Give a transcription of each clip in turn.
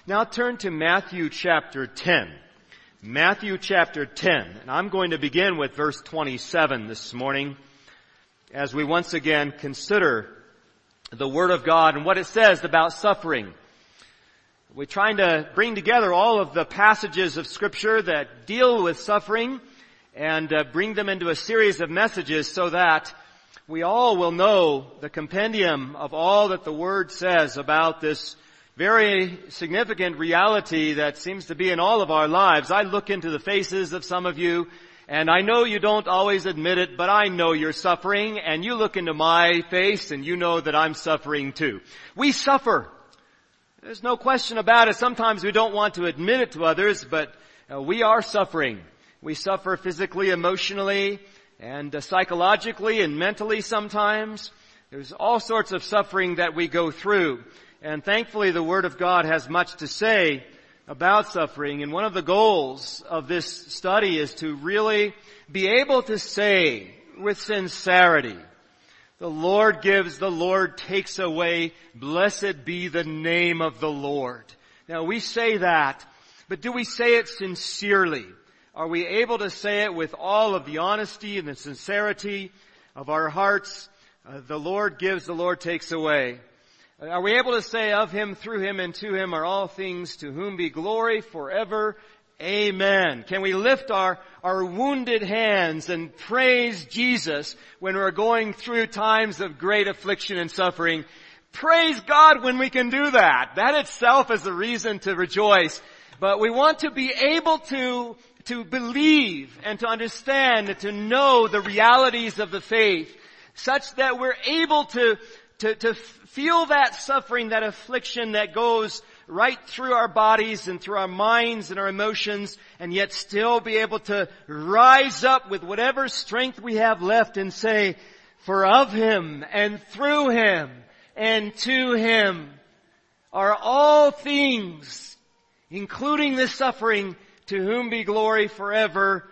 Now turn to Matthew chapter 10. Matthew chapter 10. And I'm going to begin with verse 27 this morning as we once again consider the Word of God and what it says about suffering. We're trying to bring together all of the passages of Scripture that deal with suffering and bring them into a series of messages so that we all will know the compendium of all that the Word says about this very significant reality that seems to be in all of our lives. I look into the faces of some of you, and I know you don't always admit it, but I know you're suffering, and you look into my face, and you know that I'm suffering too. We suffer. There's no question about it. Sometimes we don't want to admit it to others, but we are suffering. We suffer physically, emotionally, and psychologically and mentally sometimes. There's all sorts of suffering that we go through. And thankfully the Word of God has much to say about suffering. And one of the goals of this study is to really be able to say with sincerity, the Lord gives, the Lord takes away, blessed be the name of the Lord. Now we say that, but do we say it sincerely? Are we able to say it with all of the honesty and the sincerity of our hearts? The Lord gives, the Lord takes away. Are we able to say of Him, through Him, and to Him are all things, to whom be glory forever? Amen. Can we lift our wounded hands and praise Jesus when we're going through times of great affliction and suffering? Praise God when we can do that. That itself is a reason to rejoice. But we want to be able to believe and to understand and to know the realities of the faith such that we're able to feel that suffering, that affliction that goes right through our bodies and through our minds and our emotions, and yet still be able to rise up with whatever strength we have left and say, for of Him and through Him and to Him are all things, including this suffering, to whom be glory forever.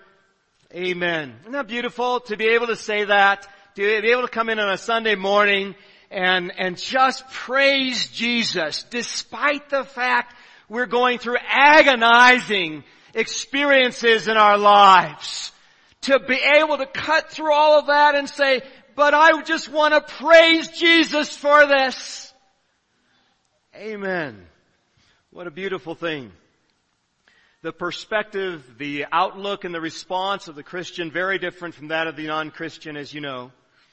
Amen. Isn't that beautiful to be able to say that, to be able to come in on a Sunday morning and just praise Jesus despite the fact we're going through agonizing experiences in our lives. To be able to cut through all of that and say, but I just want to praise Jesus for this. Amen. What a beautiful thing. The perspective, the outlook, and the response of the Christian, very different from that of the non-Christian, as you know.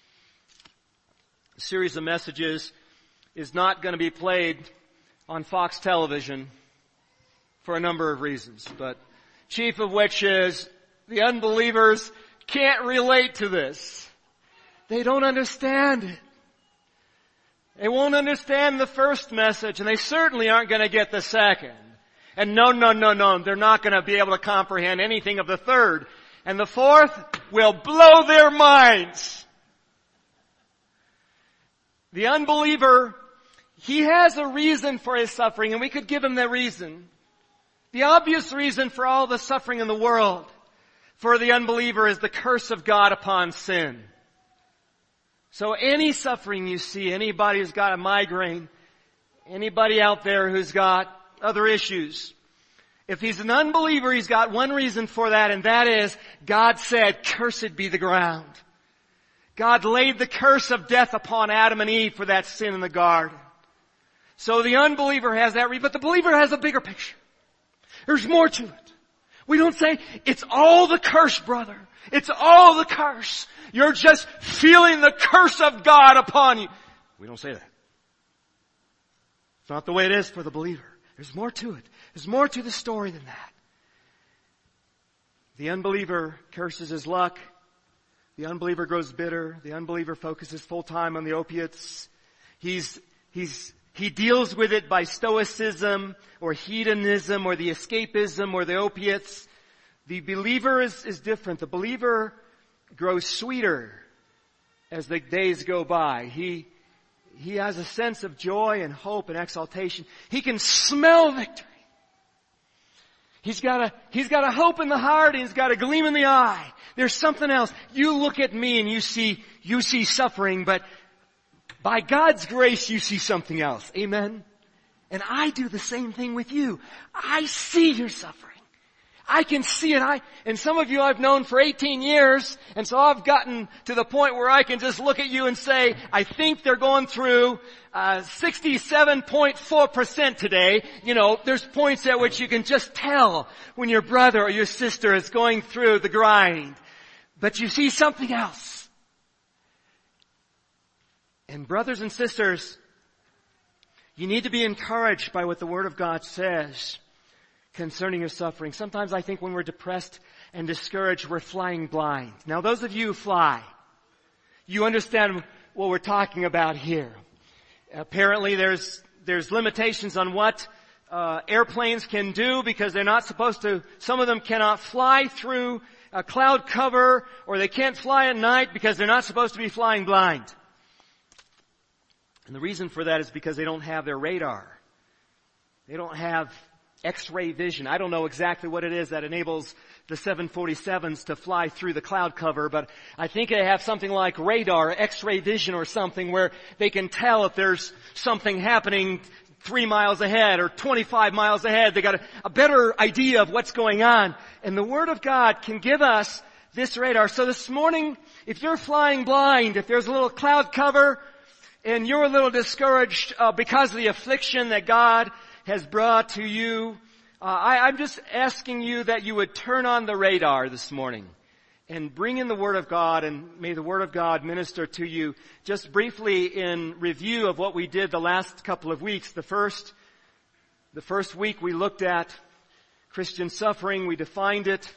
A series of messages is not going to be played on Fox television for a number of reasons, but chief of which is the unbelievers can't relate to this. They don't understand it. They won't understand the first message, and they certainly aren't going to get the second. And no, they're not going to be able to comprehend anything of the third. And the fourth will blow their minds. The unbeliever, he has a reason for his suffering, and we could give him the reason. The obvious reason for all the suffering in the world for the unbeliever is the curse of God upon sin. So any suffering you see, anybody who's got a migraine, anybody out there who's got other issues, if he's an unbeliever, he's got one reason for that, and that is God said, cursed be the ground. God laid the curse of death upon Adam and Eve for that sin in the garden. So the unbeliever has that reason, but the believer has a bigger picture. There's more to it. We don't say, it's all the curse, brother. It's all the curse. You're just feeling the curse of God upon you. We don't say that. It's not the way it is for the believer. There's more to it. There's more to the story than that. The unbeliever curses his luck. The unbeliever grows bitter. The unbeliever focuses full time on the opiates. He deals with it by stoicism or hedonism or the escapism or the opiates. The believer is different. The believer grows sweeter as the days go by. He has a sense of joy and hope and exaltation. He can smell victory. He's got a hope in the heart and he's got a gleam in the eye. There's something else. You look at me and you see suffering, but by God's grace you see something else. Amen? And I do the same thing with you. I see your suffering. I can see it. And some of you I've known for 18 years, and so I've gotten to the point where I can just look at you and say, I think they're going through 67.4% today. You know, there's points at which you can just tell when your brother or your sister is going through the grind. But you see something else. And brothers and sisters, you need to be encouraged by what the Word of God says concerning your suffering. Sometimes I think when we're depressed and discouraged, we're flying blind. Now those of you who fly, you understand what we're talking about here. Apparently there's limitations on what airplanes can do because they're not supposed to, some of them cannot fly through a cloud cover, or they can't fly at night because they're not supposed to be flying blind. And the reason for that is because they don't have their radar. They don't have X-ray vision. I don't know exactly what it is that enables the 747s to fly through the cloud cover, but I think they have something like radar, X-ray vision or something where they can tell if there's something happening 3 miles ahead or 25 miles ahead. They got a better idea of what's going on. And the Word of God can give us this radar. So this morning, if you're flying blind, if there's a little cloud cover, and you're a little discouraged because of the affliction that God has brought to you, I'm just asking you that you would turn on the radar this morning and bring in the Word of God, and may the Word of God minister to you. Just briefly in review of what we did the last couple of weeks. The first week we looked at Christian suffering. We defined it.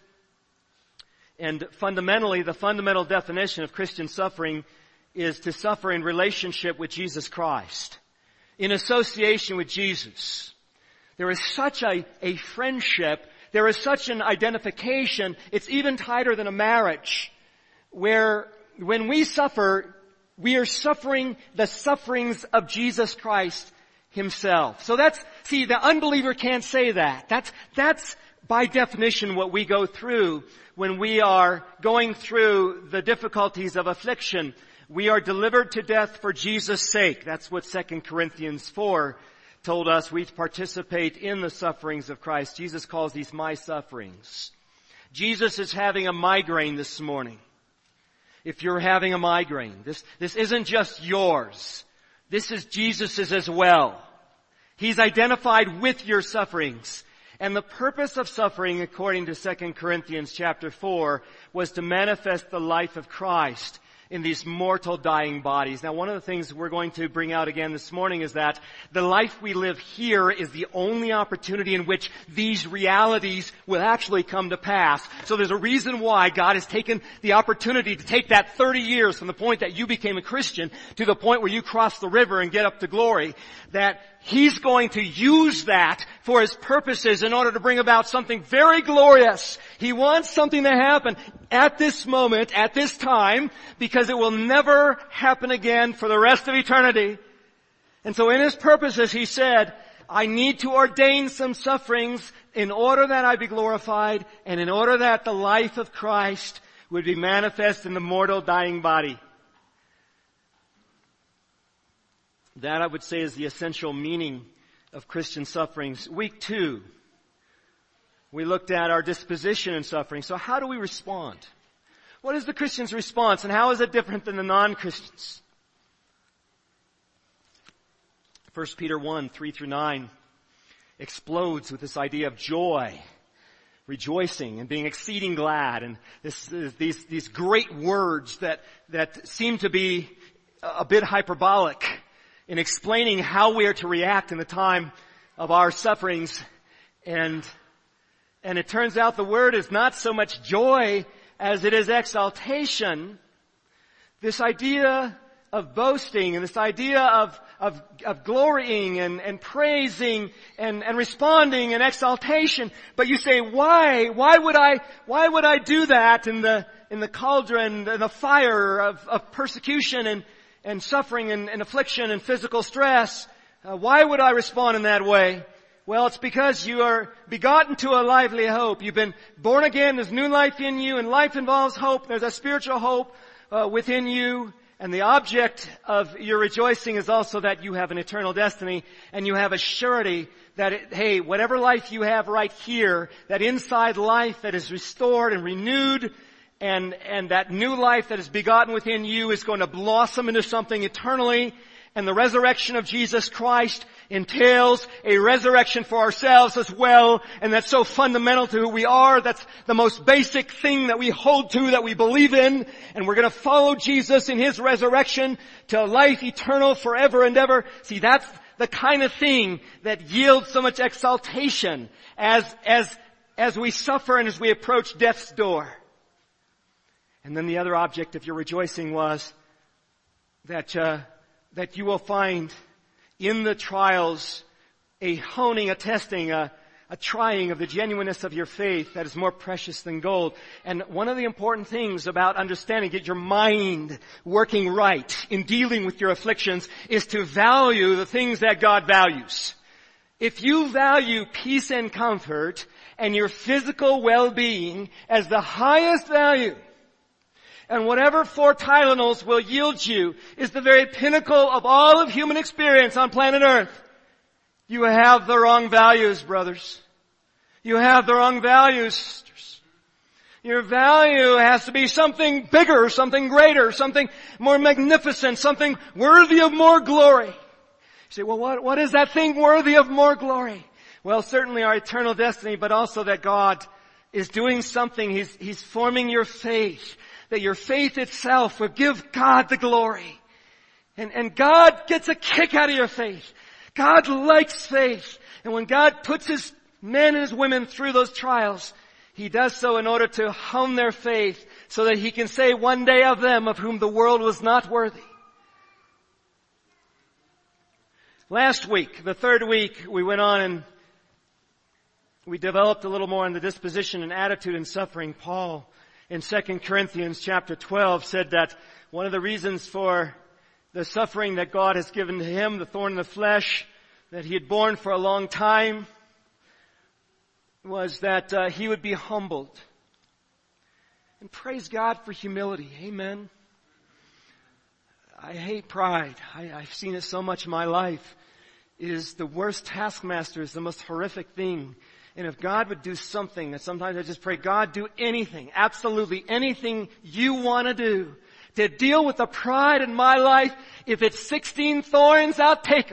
And fundamentally, the fundamental definition of Christian suffering is to suffer in relationship with Jesus Christ, in association with Jesus. There is such a friendship, there is such an identification, it's even tighter than a marriage, where when we suffer, we are suffering the sufferings of Jesus Christ Himself. So the unbeliever can't say that. That's by definition what we go through when we are going through the difficulties of affliction. We are delivered to death for Jesus' sake. That's what 2 Corinthians 4 told us. We participate in the sufferings of Christ. Jesus calls these my sufferings. Jesus is having a migraine this morning. If you're having a migraine, this isn't just yours. This is Jesus's as well. He's identified with your sufferings. And the purpose of suffering, according to 2 Corinthians chapter 4, was to manifest the life of Christ in these mortal dying bodies. Now, one of the things we're going to bring out again this morning is that the life we live here is the only opportunity in which these realities will actually come to pass. So there's a reason why God has taken the opportunity to take that 30 years from the point that you became a Christian to the point where you cross the river and get up to glory, that He's going to use that for His purposes in order to bring about something very glorious. He wants something to happen at this moment, at this time, because it will never happen again for the rest of eternity. And so in His purposes, He said, I need to ordain some sufferings in order that I be glorified and in order that the life of Christ would be manifest in the mortal dying body. That, I would say, is the essential meaning of Christian sufferings. Week 2, we looked at our disposition in suffering. So how do we respond? What is the Christian's response, and how is it different than the non-Christians? 1 Peter 1, 3 through 9 explodes with this idea of joy, rejoicing, and being exceeding glad. And these great words that seem to be a bit hyperbolic in explaining how we are to react in the time of our sufferings. And it turns out the word is not so much joy as it is exaltation. This idea of boasting and this idea of glorying and praising and responding and exaltation. But you say, why? Why would I do that in the cauldron, in the fire of persecution and suffering and affliction and physical stress? Why would I respond in that way? Well, it's because you are begotten to a lively hope. You've been born again. There's new life in you, and life involves hope. There's a spiritual hope within you. And the object of your rejoicing is also that you have an eternal destiny and you have a surety that, hey, whatever life you have right here, that inside life that is restored and renewed and that new life that is begotten within you is going to blossom into something eternally. And the resurrection of Jesus Christ entails a resurrection for ourselves as well. And that's so fundamental to who we are. That's the most basic thing that we hold to, that we believe in. And we're going to follow Jesus in His resurrection to life eternal forever and ever. See, that's the kind of thing that yields so much exaltation as we suffer and as we approach death's door. And then the other object of your rejoicing was that you will find in the trials a honing, a testing, a trying of the genuineness of your faith that is more precious than gold. And one of the important things about understanding, get your mind working right in dealing with your afflictions, is to value the things that God values. If you value peace and comfort and your physical well-being as the highest value, and whatever 4 Tylenols will yield you is the very pinnacle of all of human experience on planet Earth, you have the wrong values, brothers. You have the wrong values, sisters. Your value has to be something bigger, something greater, something more magnificent, something worthy of more glory. You say, well, what is that thing worthy of more glory? Well, certainly our eternal destiny, but also that God is doing something. He's forming your faith. That your faith itself will give God the glory. And God gets a kick out of your faith. God likes faith. And when God puts His men and His women through those trials, He does so in order to hone their faith so that He can say one day of them of whom the world was not worthy. Last week, the 3rd week, we went on and we developed a little more on the disposition and attitude in suffering. Paul, in 2 Corinthians chapter 12, said that one of the reasons for the suffering that God has given to him, the thorn in the flesh, that he had borne for a long time, was that he would be humbled. And praise God for humility. Amen. I hate pride. I've seen it so much in my life. It is the worst taskmaster. It's the most horrific thing. And if God would do something, that sometimes I just pray, God, do anything, absolutely anything you want to do to deal with the pride in my life. If it's 16 thorns, I'll take them.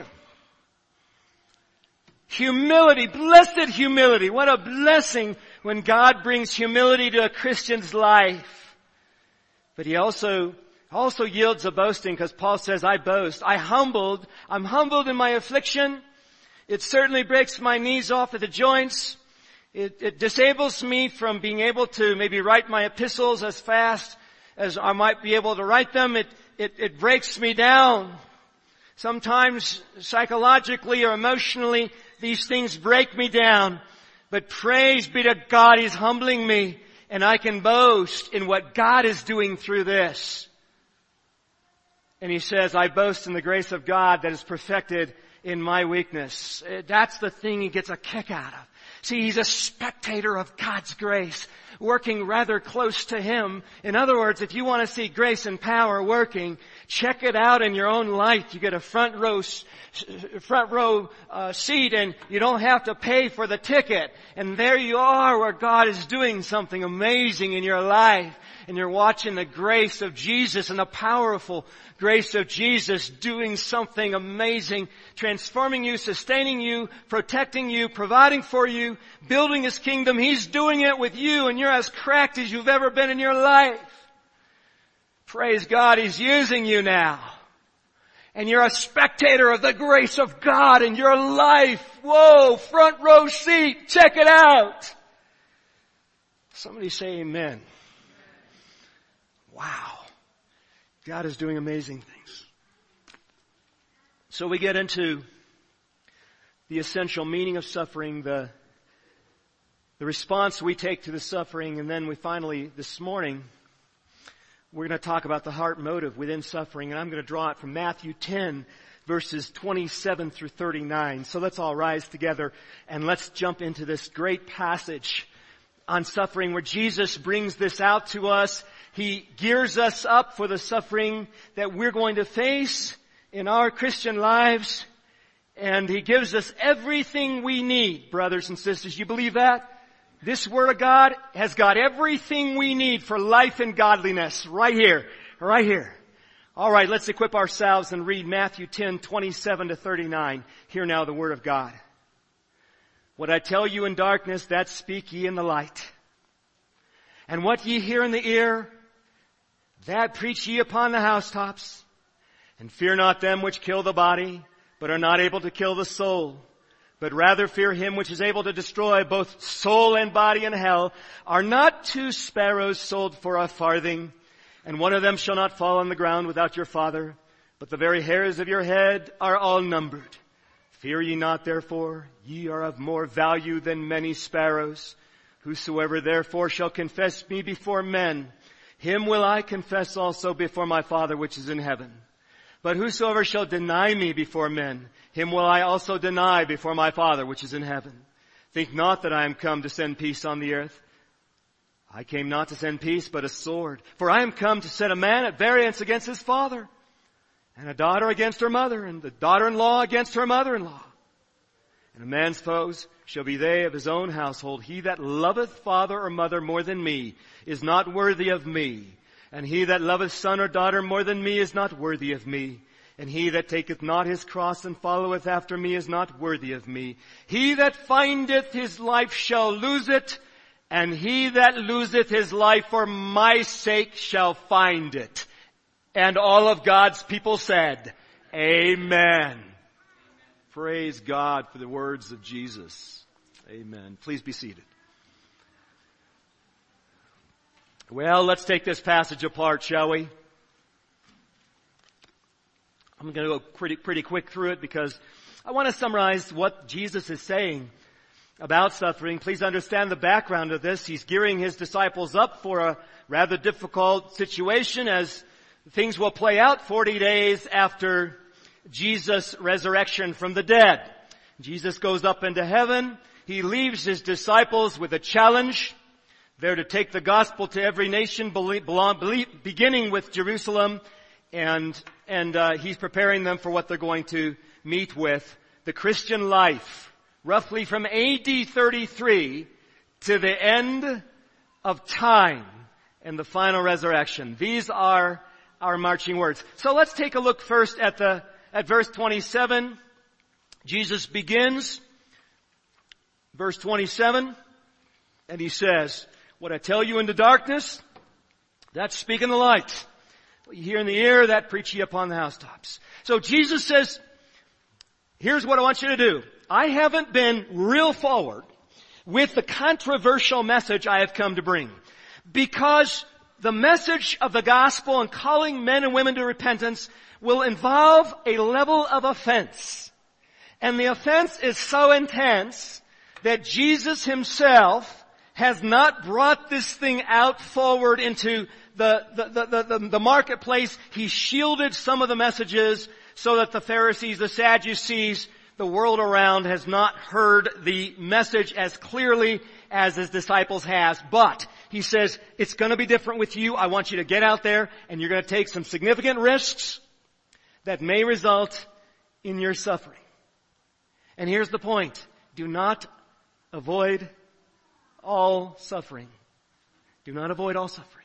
Humility, blessed humility. What a blessing when God brings humility to a Christian's life. But He also yields a boasting, because Paul says, I boast. I'm humbled in my affliction. It certainly breaks my knees off at the joints. It disables me from being able to maybe write my epistles as fast as I might be able to write them. It breaks me down. Sometimes psychologically or emotionally, these things break me down. But praise be to God, He's humbling me, and I can boast in what God is doing through this. And he says, I boast in the grace of God that is perfected in my weakness. That's the thing he gets a kick out of. See, he's a spectator of God's grace, working rather close to Him. In other words, if you want to see grace and power working, check it out in your own life. You get a front row seat, and you don't have to pay for the ticket. And there you are, where God is doing something amazing in your life. And you're watching the grace of Jesus and the powerful grace of Jesus doing something amazing, transforming you, sustaining you, protecting you, providing for you, building His kingdom. He's doing it with you, and you're as cracked as you've ever been in your life. Praise God, He's using you now. And you're a spectator of the grace of God in your life. Whoa, front row seat, check it out. Somebody say amen. Wow. God is doing amazing things. So we get into the essential meaning of suffering, the response we take to the suffering, and then we finally, this morning, we're going to talk about the heart motive within suffering, and I'm going to draw it from Matthew 10, verses 27 through 39. So let's all rise together and let's jump into this great passage on suffering where Jesus brings this out to us. He gears us up for the suffering that we're going to face in our Christian lives. And He gives us everything we need, brothers and sisters. You believe that? This Word of God has got everything we need for life and godliness right here. Right here. All right, let's equip ourselves and read Matthew 10:27-39. Hear now the Word of God. What I tell you in darkness, that speak ye in the light. And what ye hear in the ear, that preach ye upon the housetops. And fear not them which kill the body, but are not able to kill the soul. But rather fear Him which is able to destroy both soul and body in hell. Are not 2 sparrows sold for a farthing? And one of them shall not fall on the ground without your Father. But the very hairs of your head are all numbered. Fear ye not therefore, ye are of more value than many sparrows. Whosoever therefore shall confess me before men, him will I confess also before my Father which is in heaven. But whosoever shall deny me before men, him will I also deny before my Father which is in heaven. Think not that I am come to send peace on the earth. I came not to send peace, but a sword. For I am come to set a man at variance against his father, and a daughter against her mother, and the daughter-in-law against her mother-in-law. And a man's foes shall be they of his own household. He that loveth father or mother more than me is not worthy of me. And he that loveth son or daughter more than me is not worthy of me. And he that taketh not his cross and followeth after me is not worthy of me. He that findeth his life shall lose it, and he that loseth his life for my sake shall find it. And all of God's people said, Amen. Praise God for the words of Jesus. Amen. Please be seated. Well, let's take this passage apart, shall we? I'm going to go pretty quick through it because I want to summarize what Jesus is saying about suffering. Please understand the background of this. He's gearing His disciples up for a rather difficult situation as things will play out 40 days after Jesus' resurrection from the dead. Jesus goes up into heaven. He leaves His disciples with a challenge. They're to take the gospel to every nation, beginning with Jerusalem, and He's preparing them for what they're going to meet with. The Christian life, roughly from AD 33 to the end of time and the final resurrection. These are our marching words. So let's take a look first at verse 27. Jesus begins, verse 27, and He says, what I tell you in the darkness, that speak in the light. What you hear in the ear, that preach ye upon the housetops. So Jesus says, here's what I want you to do. I haven't been real forward with the controversial message I have come to bring. Because the message of the gospel and calling men and women to repentance will involve a level of offense. And the offense is so intense that Jesus Himself has not brought this thing out forward into the marketplace. He shielded some of the messages so that the Pharisees, the Sadducees, the world around has not heard the message as clearly as His disciples has. But He says, it's going to be different with you. I want you to get out there and you're going to take some significant risks that may result in your suffering. And here's the point. Do not avoid all suffering. Do not avoid all suffering.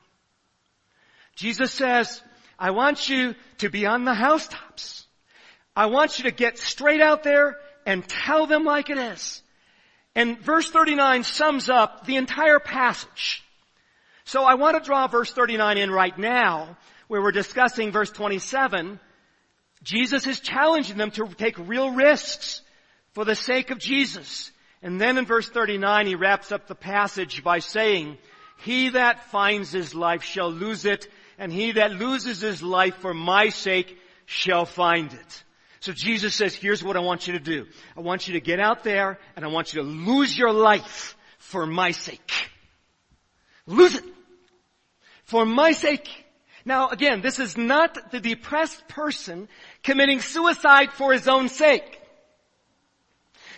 Jesus says, I want you to be on the housetops. I want you to get straight out there and tell them like it is. And verse 39 sums up the entire passage. So I want to draw verse 39 in right now, where we're discussing verse 27. Jesus is challenging them to take real risks for the sake of Jesus. And then in verse 39, He wraps up the passage by saying, he that finds his life shall lose it, and he that loses his life for my sake shall find it. So Jesus says, here's what I want you to do. I want you to get out there, and I want you to lose your life for my sake. Lose it. For my sake. Now again, this is not the depressed person committing suicide for his own sake.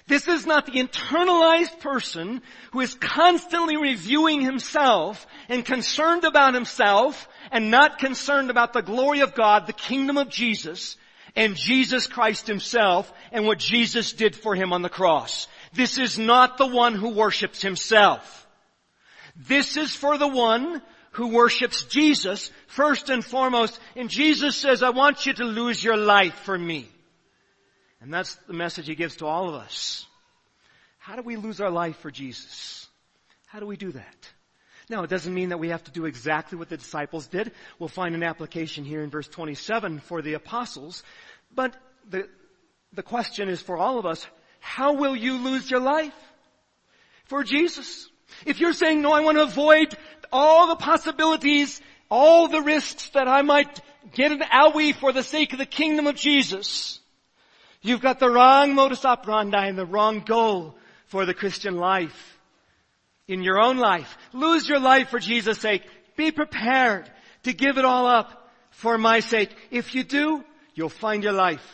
This is not the internalized person who is constantly reviewing himself and concerned about himself and not concerned about the glory of God, the kingdom of Jesus, and Jesus Christ himself and what Jesus did for him on the cross. This is not the one who worships himself. This is for the one who worships Jesus first and foremost. And Jesus says, I want you to lose your life for me. And that's the message he gives to all of us. How do we lose our life for Jesus? How do we do that? Now, it doesn't mean that we have to do exactly what the disciples did. We'll find an application here in verse 27 for the apostles. But the question is for all of us, how will you lose your life for Jesus? If you're saying, no, I want to avoid all the possibilities, all the risks that I might get an owie for the sake of the kingdom of Jesus, you've got the wrong modus operandi and the wrong goal for the Christian life. In your own life, lose your life for Jesus' sake. Be prepared to give it all up for my sake. If you do, you'll find your life.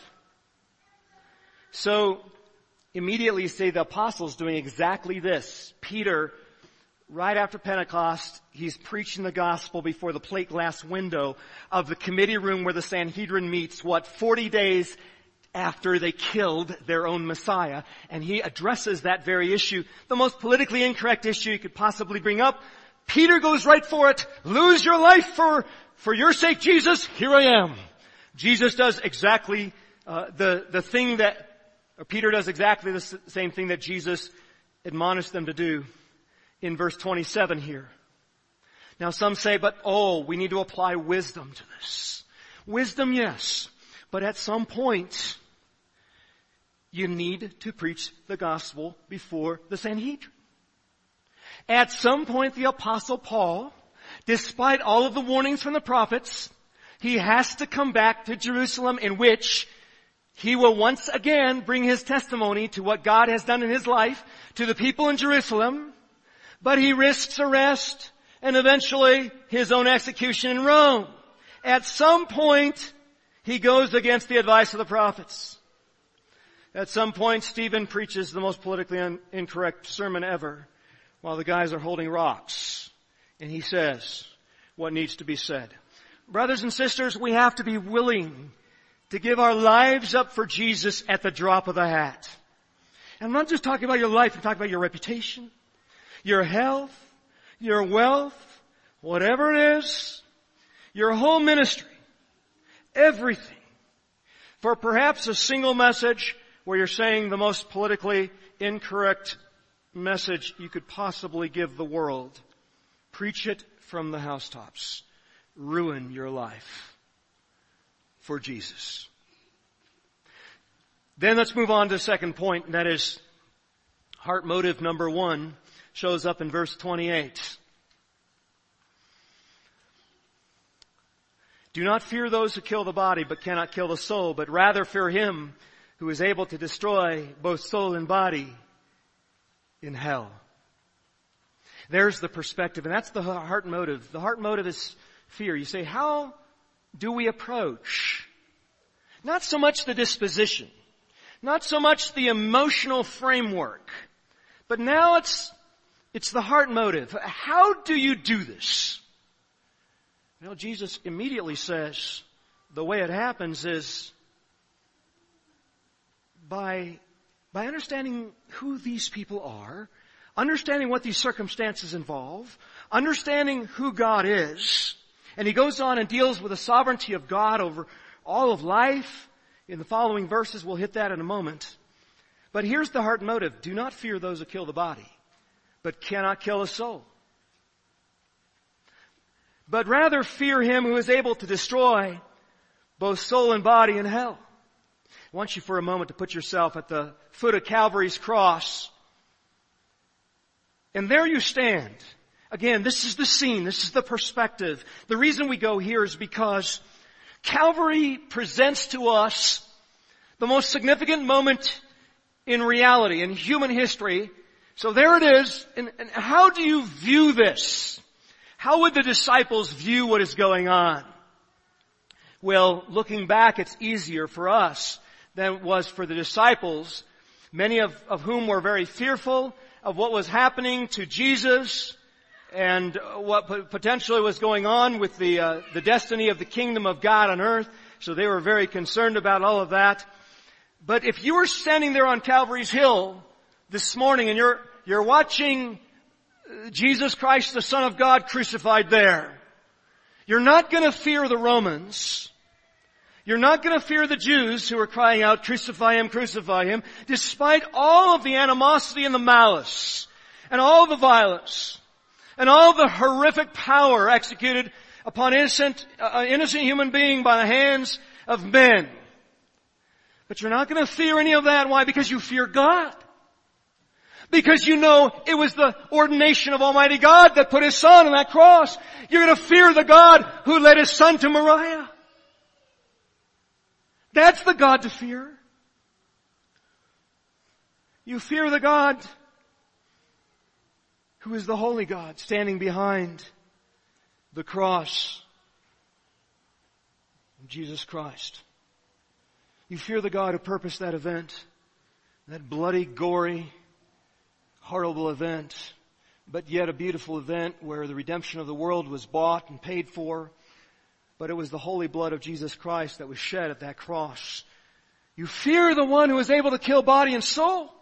So, immediately say the apostles doing exactly this. Peter, right after Pentecost, he's preaching the gospel before the plate glass window of the committee room where the Sanhedrin meets, 40 days after they killed their own Messiah. And he addresses that very issue, the most politically incorrect issue you could possibly bring up. Peter goes right for it. Lose your life for your sake, Jesus. Here I am. Jesus does exactly the thing that, or Peter does exactly the same thing that Jesus admonished them to do in verse 27 here. Now some say, but we need to apply wisdom to this. Wisdom, yes. But at some point, you need to preach the gospel before the Sanhedrin. At some point, the Apostle Paul, despite all of the warnings from the prophets, he has to come back to Jerusalem, in which he will once again bring his testimony to what God has done in his life to the people in Jerusalem, but he risks arrest and eventually his own execution in Rome. At some point, he goes against the advice of the prophets. At some point, Stephen preaches the most politically incorrect sermon ever while the guys are holding rocks. And he says what needs to be said. Brothers and sisters, we have to be willing to give our lives up for Jesus at the drop of the hat. And I'm not just talking about your life, I'm talking about your reputation, your health, your wealth, whatever it is, your whole ministry, everything. For perhaps a single message where you're saying the most politically incorrect message you could possibly give the world. Preach it from the housetops. Ruin your life for Jesus. Then let's move on to the second point, and that is heart motive number 1 shows up in verse 28. Do not fear those who kill the body but cannot kill the soul, but rather fear him who is able to destroy both soul and body in hell. There's the perspective, and that's the heart motive. The heart motive is fear. You say, how do we approach? Not so much the disposition, not so much the emotional framework, but now it's the heart motive. How do you do this? Well, Jesus immediately says the way it happens is by understanding who these people are, understanding what these circumstances involve, understanding who God is. And he goes on and deals with the sovereignty of God over all of life. In the following verses, we'll hit that in a moment. But here's the heart motive. Do not fear those who kill the body, but cannot kill the soul. But rather fear him who is able to destroy both soul and body in hell. I want you for a moment to put yourself at the foot of Calvary's cross. And there you stand. Again, this is the scene. This is the perspective. The reason we go here is because Calvary presents to us the most significant moment in reality, in human history. So there it is. And how do you view this? How would the disciples view what is going on? Well, looking back, it's easier for us than it was for the disciples, many of whom were very fearful of what was happening to Jesus and what potentially was going on with the destiny of the kingdom of God on earth. So they were very concerned about all of that. But if you were standing there on Calvary's Hill this morning and you're watching Jesus Christ, the Son of God, crucified there, you're not going to fear the Romans. You're not going to fear the Jews who are crying out, crucify him, despite all of the animosity and the malice and all the violence and all the horrific power executed upon innocent human being by the hands of men. But you're not going to fear any of that. Why? Because you fear God. Because you know it was the ordination of Almighty God that put His Son on that cross. You're going to fear the God who led His Son to Moriah. That's the God to fear. You fear the God who is the holy God standing behind the cross of Jesus Christ. You fear the God who purposed that event, that bloody, gory, horrible event, but yet a beautiful event where the redemption of the world was bought and paid for. But it was the holy blood of Jesus Christ that was shed at that cross. You fear the one who is able to kill body and soul.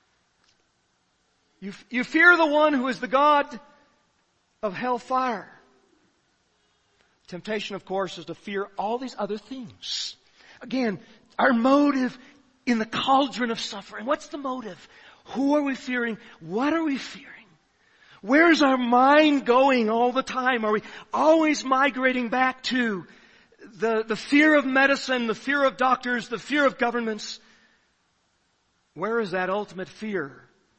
You fear the one who is the God of hellfire. Temptation, of course, is to fear all these other things. Again, our motive in the cauldron of suffering. What's the motive? Who are we fearing? What are we fearing? Where's our mind going all the time? Are we always migrating back to the fear of medicine, the fear of doctors, the fear of governments? Where is that ultimate fear?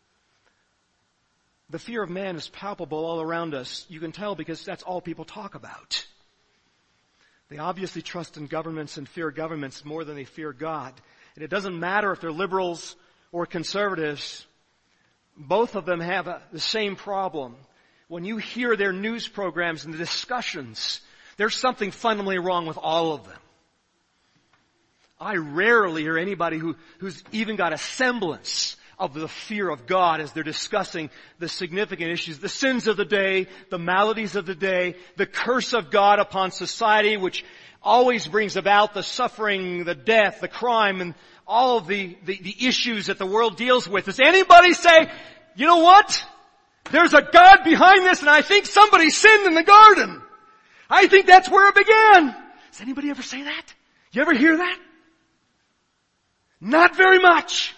The fear of man is palpable all around us. You can tell because that's all people talk about. They obviously trust in governments and fear governments more than they fear God. And it doesn't matter if they're liberals or conservatives. Both of them have the same problem. When you hear their news programs and the discussions, there's something fundamentally wrong with all of them. I rarely hear anybody who's even got a semblance of the fear of God as they're discussing the significant issues, the sins of the day, the maladies of the day, the curse of God upon society, which always brings about the suffering, the death, the crime, and all of the issues that the world deals with. Does anybody say, you know what? There's a God behind this and I think somebody sinned in the garden. I think that's where it began. Does anybody ever say that? You ever hear that? Not very much.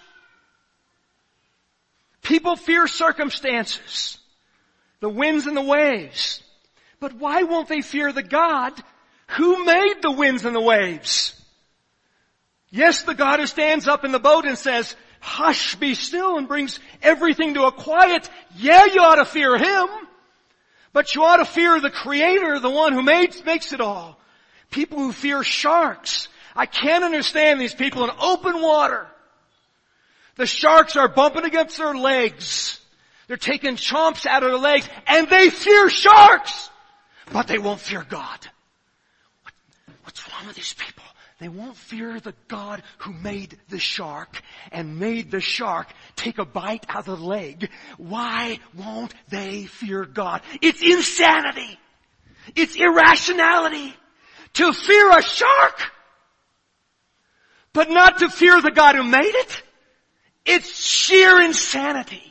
People fear circumstances, the winds and the waves. But why won't they fear the God who made the winds and the waves? Yes, the God who stands up in the boat and says, hush, be still, and brings everything to a quiet. Yeah, you ought to fear Him. But you ought to fear the Creator, the one who makes it all. People who fear sharks. I can't understand these people in open water. The sharks are bumping against their legs. They're taking chomps out of their legs, and they fear sharks. But they won't fear God. What's wrong with these people? They won't fear the God who made the shark and made the shark take a bite out of the leg. Why won't they fear God? It's insanity. It's irrationality to fear a shark, but not to fear the God who made it. It's sheer insanity.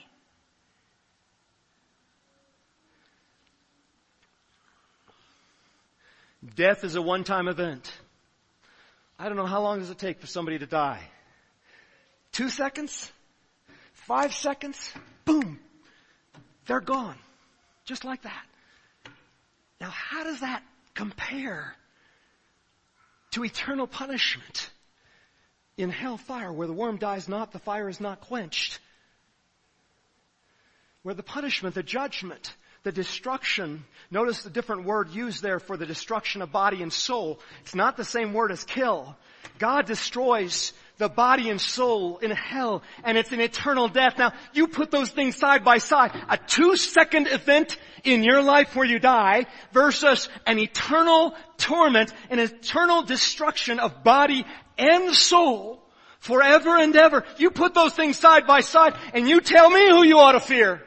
Death is a one-time event. I don't know how long does it take for somebody to die. 2 seconds? 5 seconds? Boom. They're gone. Just like that. Now how does that compare to eternal punishment in hellfire, where the worm dies not, the fire is not quenched? Where the punishment, the judgment, the destruction, notice the different word used there for the destruction of body and soul. It's not the same word as kill. God destroys the body and soul in hell, and it's an eternal death. Now, you put those things side by side. A 2-second event in your life where you die versus an eternal torment, an eternal destruction of body and soul Forever and ever. You put those things side by side and you tell me who you ought to fear.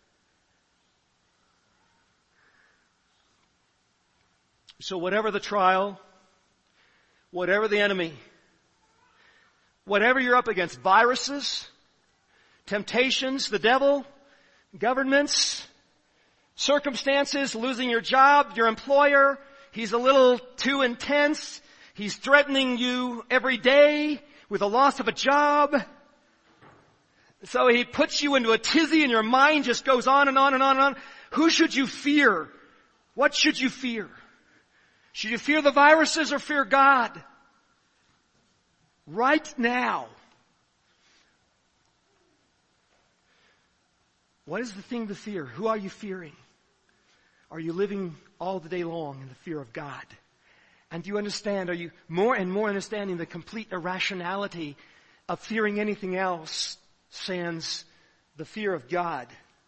So whatever the trial, whatever the enemy, whatever you're up against, viruses, temptations, the devil, governments, circumstances, losing your job, your employer, he's a little too intense, he's threatening you every day with the loss of a job. So he puts you into a tizzy and your mind just goes on and on and on and on. Who should you fear? What should you fear? Should you fear the viruses or fear God? Right now. What is the thing to fear? Who are you fearing? Are you living all the day long in the fear of God? And do you understand, are you more and more understanding the complete irrationality of fearing anything else sans the fear of God?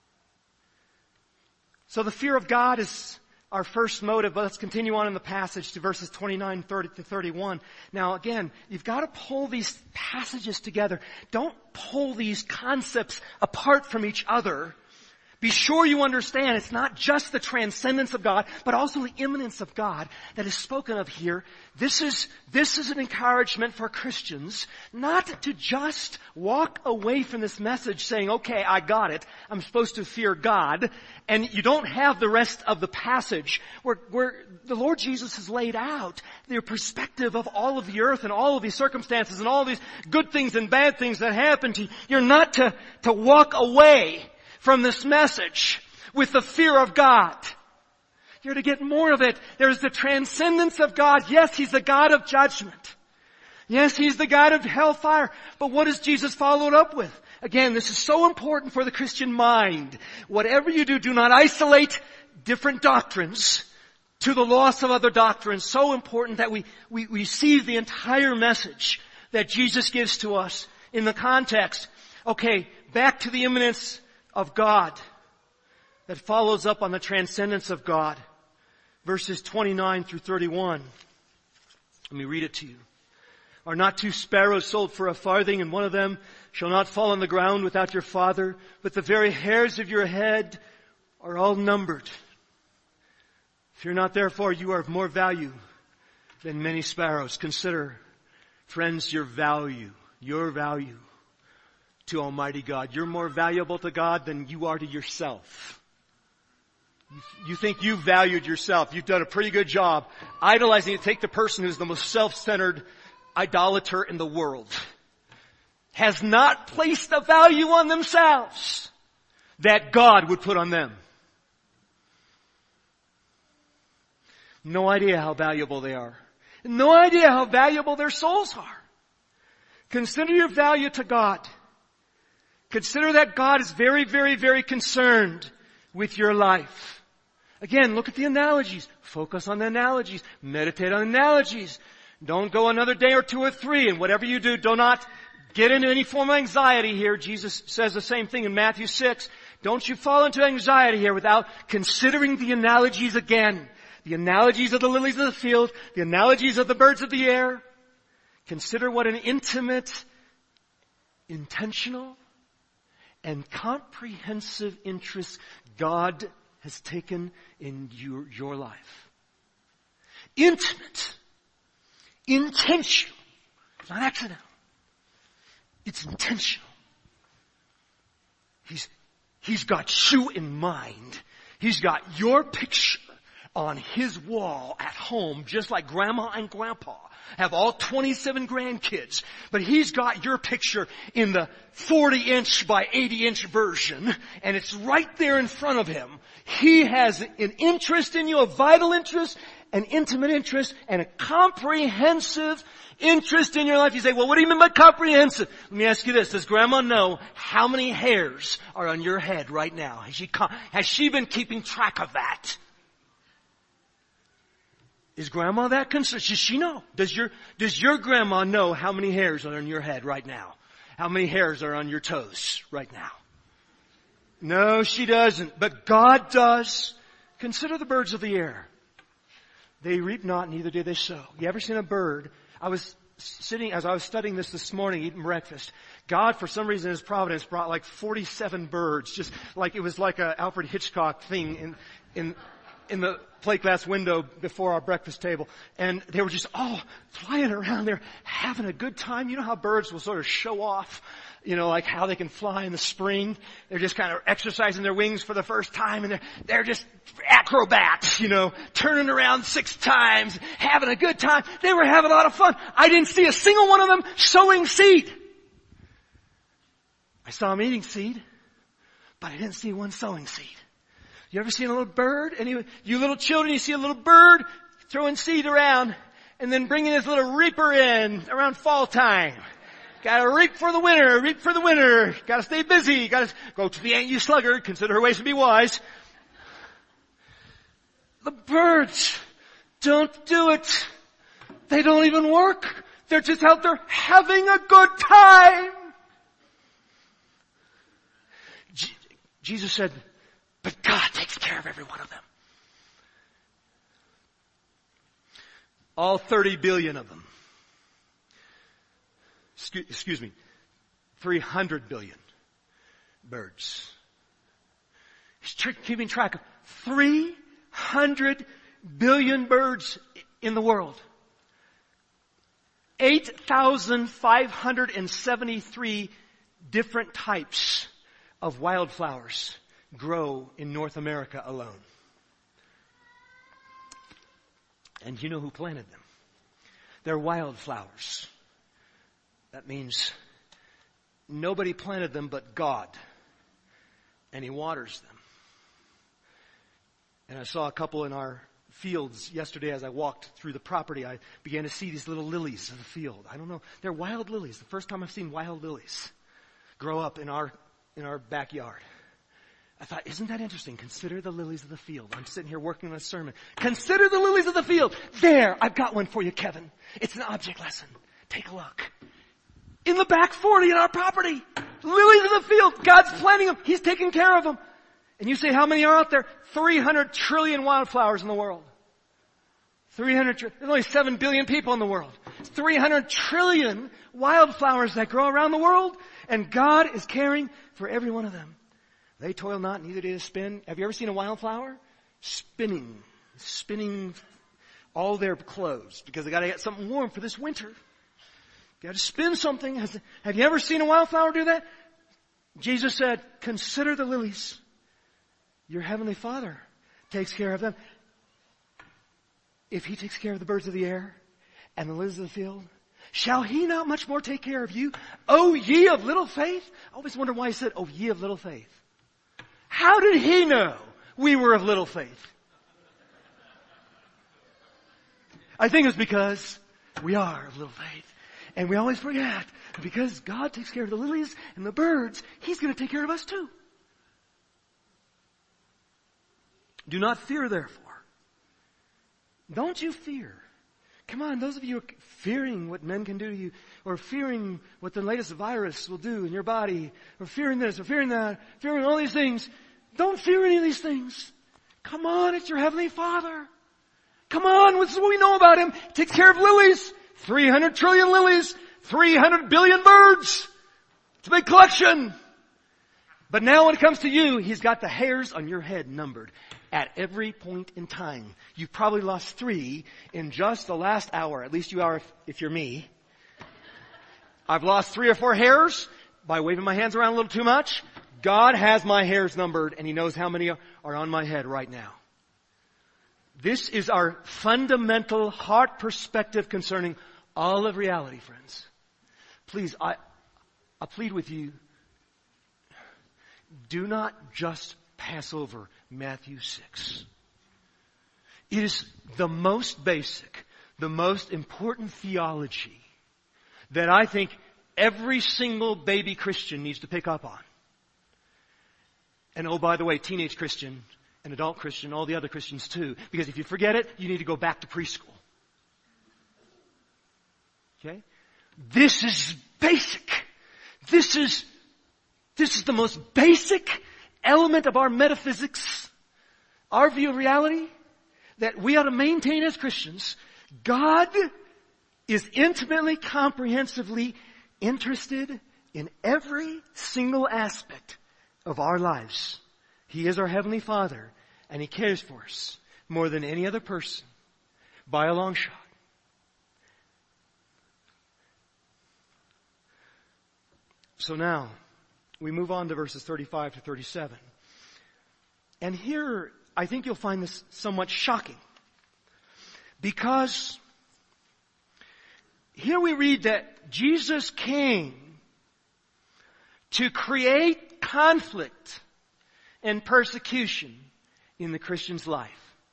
So the fear of God is our first motive, but let's continue on in the passage to verses 29, 30 to 31. Now again, you've got to pull these passages together. Don't pull these concepts apart from each other. Be sure you understand it's not just the transcendence of God, but also the immanence of God that is spoken of here. This is an encouragement for Christians not to just walk away from this message saying, okay, I got it. I'm supposed to fear God. And you don't have the rest of the passage where the Lord Jesus has laid out the perspective of all of the earth and all of these circumstances and all of these good things and bad things that happen to you. You're not to walk away from this message with the fear of God. You're to get more of it. There's the transcendence of God. Yes, He's the God of judgment. Yes, He's the God of hellfire. But what does Jesus follow it up with? Again, this is so important for the Christian mind. Whatever you do, do not isolate different doctrines to the loss of other doctrines. So important that we see the entire message that Jesus gives to us in the context. Okay, back to the immanence of God that follows up on the transcendence of God. Verses 29 through 31. Let me read it to you. Are not 2 sparrows sold for a farthing, and one of them shall not fall on the ground without your Father, but the very hairs of your head are all numbered. Fear not therefore, you are of more value than many sparrows. Consider, friends, your value to Almighty God. You're more valuable to God than you are to yourself. You think you've valued yourself. You've done a pretty good job idolizing. Take the person who's the most self-centered idolater in the world. Has not placed a value on themselves that God would put on them. No idea how valuable they are. No idea how valuable their souls are. Consider your value to God. Consider that God is very, very, very concerned with your life. Again, look at the analogies. Focus on the analogies. Meditate on analogies. Don't go another day or 2 or 3, and whatever you do not get into any form of anxiety here. Jesus says the same thing in Matthew 6. Don't you fall into anxiety here without considering the analogies again. The analogies of the lilies of the field, the analogies of the birds of the air. Consider what an intimate, intentional, and comprehensive interest God has taken in your life. Intimate. Intentional. It's not accidental. It's intentional. He's got you in mind. He's got your picture on His wall at home, just like Grandma and Grandpa have all 27 grandkids, but He's got your picture in the 40-inch by 80-inch version, and it's right there in front of Him. He has an interest in you, a vital interest, an intimate interest, and a comprehensive interest in your life. You say, well, what do you mean by comprehensive? Let me ask you this. Does Grandma know how many hairs are on your head right now? Has she been keeping track of that? Is Grandma that concerned? Does she know? Does your grandma know how many hairs are on your head right now? How many hairs are on your toes right now? No, she doesn't. But God does. Consider the birds of the air. They reap not, neither do they sow. You ever seen a bird? I was sitting, as I was studying this morning, eating breakfast, God, for some reason in His providence, brought like 47 birds, just like it was like a Alfred Hitchcock thing in the plate glass window before our breakfast table. And they were just all flying around there, having a good time. You know how birds will sort of show off, like how they can fly in the spring? They're just kind of exercising their wings for the first time, and they're just acrobats, turning around 6 times, having a good time. They were having a lot of fun. I didn't see a single one of them sowing seed. I saw them eating seed, but I didn't see one sowing seed. You ever seen a little bird? You little children, you see a little bird throwing seed around and then bringing his little reaper in around fall time. Gotta reap for the winter. Gotta stay busy. Gotta go to the ant, you sluggard. Consider her ways to be wise. The birds don't do it. They don't even work. They're just out there having a good time. Jesus said, but God takes care of every one of them. All 30 billion of them. Excuse me. 300 billion birds. He's keeping track of 300 billion birds in the world. 8,573 different types of wildflowers grow in North America alone. And you know who planted them? They're wildflowers. That means nobody planted them but God. And He waters them. And I saw a couple in our fields yesterday as I walked through the property. I began to see these little lilies in the field. I don't know. They're wild lilies. The first time I've seen wild lilies grow up in our backyard. I thought, isn't that interesting? Consider the lilies of the field. I'm sitting here working on a sermon. Consider the lilies of the field. There, I've got one for you, Kevin. It's an object lesson. Take a look. In the back 40 in our property. Lilies of the field. God's planting them. He's taking care of them. And you say, how many are out there? 300 trillion wildflowers in the world. 300 trillion. There's only 7 billion people in the world. 300 trillion wildflowers that grow around the world. And God is caring for every one of them. They toil not, neither do they spin. Have you ever seen a wildflower? Spinning all their clothes because they got to get something warm for this winter. Got to spin something. Have you ever seen a wildflower do that? Jesus said, consider the lilies. Your heavenly Father takes care of them. If He takes care of the birds of the air and the lilies of the field, shall He not much more take care of you? O ye of little faith? I always wonder why He said, O ye of little faith. How did He know we were of little faith? I think it's because we are of little faith. And we always forget, because God takes care of the lilies and the birds, He's going to take care of us too. Do not fear, therefore. Don't you fear. Come on, those of you who are fearing what men can do to you, or fearing what the latest virus will do in your body, or fearing this, or fearing that, fearing all these things, don't fear any of these things. Come on, it's your Heavenly Father. Come on, this is what we know about Him. He takes care of lilies. 300 trillion lilies. 300 billion birds. It's a big collection. But now when it comes to you, He's got the hairs on your head numbered at every point in time. You've probably lost 3 in just the last hour. At least you are if you're me. I've lost 3 or 4 hairs by waving my hands around a little too much. God has my hairs numbered and He knows how many are on my head right now. This is our fundamental heart perspective concerning all of reality, friends. Please, I plead with you, do not just pass over Matthew 6. It is the most basic, the most important theology that I think every single baby Christian needs to pick up on. And oh, by the way, teenage Christian and adult Christian, all the other Christians too. Because if you forget it, you need to go back to preschool. Okay? This is basic. This is the most basic element of our metaphysics, our view of reality, that we ought to maintain as Christians. God is intimately, comprehensively interested in every single aspect of our lives. He is our Heavenly Father, and He cares for us more than any other person by a long shot. So now, we move on to verses 35 to 37. And here, I think you'll find this somewhat shocking. Because here we read that Jesus came to create conflict and persecution in the Christian's life.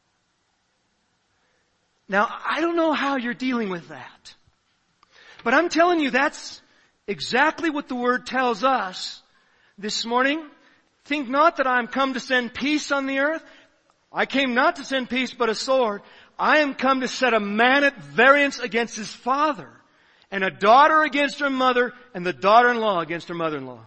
Now, I don't know how you're dealing with that. But I'm telling you, that's exactly what the Word tells us this morning. Think not that I am come to send peace on the earth. I came not to send peace but a sword. I am come to set a man at variance against his father, and a daughter against her mother, and the daughter-in-law against her mother-in-law.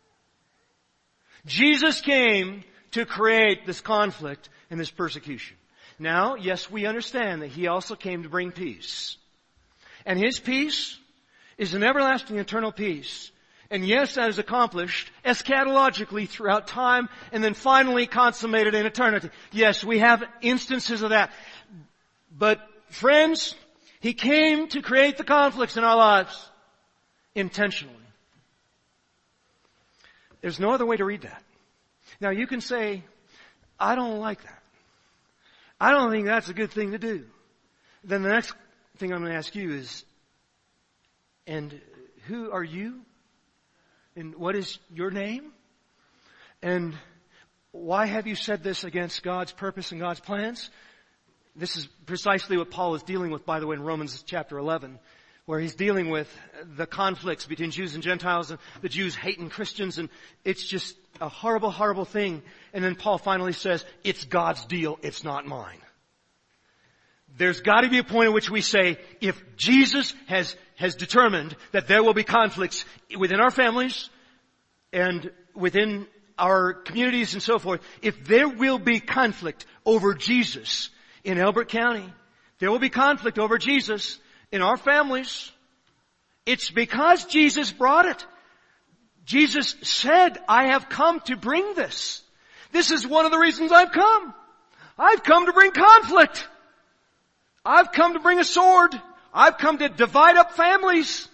Jesus came to create this conflict and this persecution. Now, yes, we understand that He also came to bring peace. And His peace is an everlasting, eternal peace. And yes, that is accomplished eschatologically throughout time and then finally consummated in eternity. Yes, we have instances of that. But friends, He came to create the conflicts in our lives intentionally. There's no other way to read that. Now you can say, I don't like that. I don't think that's a good thing to do. Then the next thing I'm going to ask you is, and who are you? And what is your name? And why have you said this against God's purpose and God's plans? This is precisely what Paul is dealing with, by the way, in Romans chapter 11, where he's dealing with the conflicts between Jews and Gentiles, and the Jews hating Christians, and it's just a horrible, horrible thing. And then Paul finally says, it's God's deal, it's not mine. There's got to be a point at which we say, if Jesus has determined that there will be conflicts within our families and within our communities and so forth, if there will be conflict over Jesus in Elbert County, there will be conflict over Jesus in our families, it's because Jesus brought it. Jesus said, I have come to bring this. This is one of the reasons I've come. I've come to bring conflict. I've come to bring a sword. I've come to divide up families.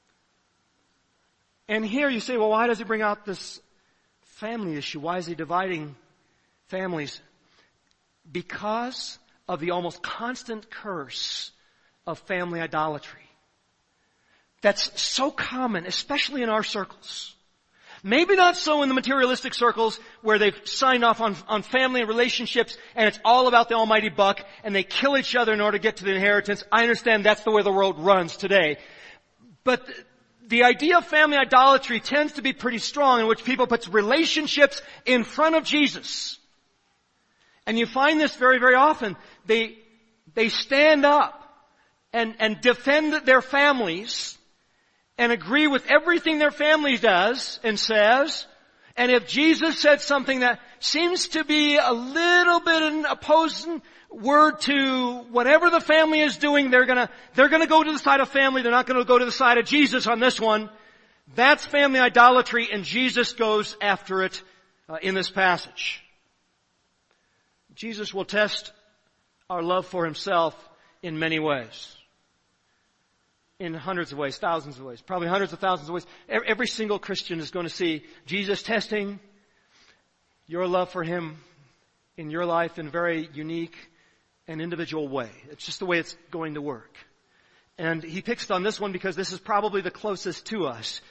And here you say, well, why does He bring out this family issue? Why is He dividing families? Because of the almost constant curse of family idolatry. That's so common, especially in our circles. Maybe not so in the materialistic circles where they've signed off on family and relationships and it's all about the almighty buck and they kill each other in order to get to the inheritance. I understand that's the way the world runs today. But the idea of family idolatry tends to be pretty strong, in which people put relationships in front of Jesus. And you find this very, very often. They stand up and defend their families and agree with everything their family does and says. And if Jesus said something that seems to be a little bit an opposing word to whatever the family is doing, they're gonna go to the side of family. They're not gonna go to the side of Jesus on this one. That's family idolatry, and Jesus goes after it in this passage. Jesus will test our love for Himself in many ways. In hundreds of ways, thousands of ways, probably hundreds of thousands of ways. Every single Christian is going to see Jesus testing your love for Him in your life in a very unique and individual way. It's just the way it's going to work. And He picks on this one because this is probably the closest to us.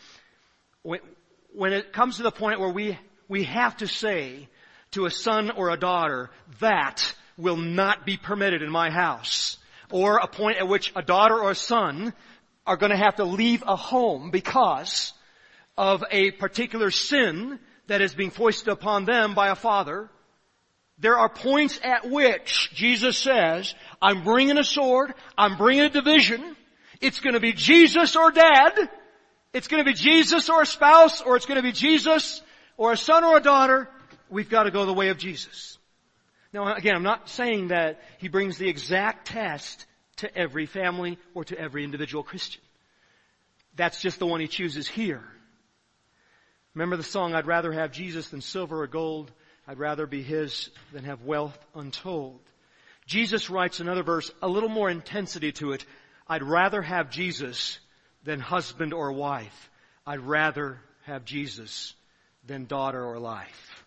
When it comes to the point where we have to say to a son or a daughter, that will not be permitted in my house. Or a point at which a daughter or a son are going to have to leave a home because of a particular sin that is being foisted upon them by a father. There are points at which Jesus says, I'm bringing a sword, I'm bringing a division. It's going to be Jesus or dad. It's going to be Jesus or a spouse, or it's going to be Jesus or a son or a daughter. We've got to go the way of Jesus. Now again, I'm not saying that He brings the exact test to every family or to every individual Christian. That's just the one he chooses here. Remember the song, I'd rather have Jesus than silver or gold. I'd rather be his than have wealth untold. Jesus writes another verse, a little more intensity to it. I'd rather have Jesus than husband or wife. I'd rather have Jesus than daughter or life.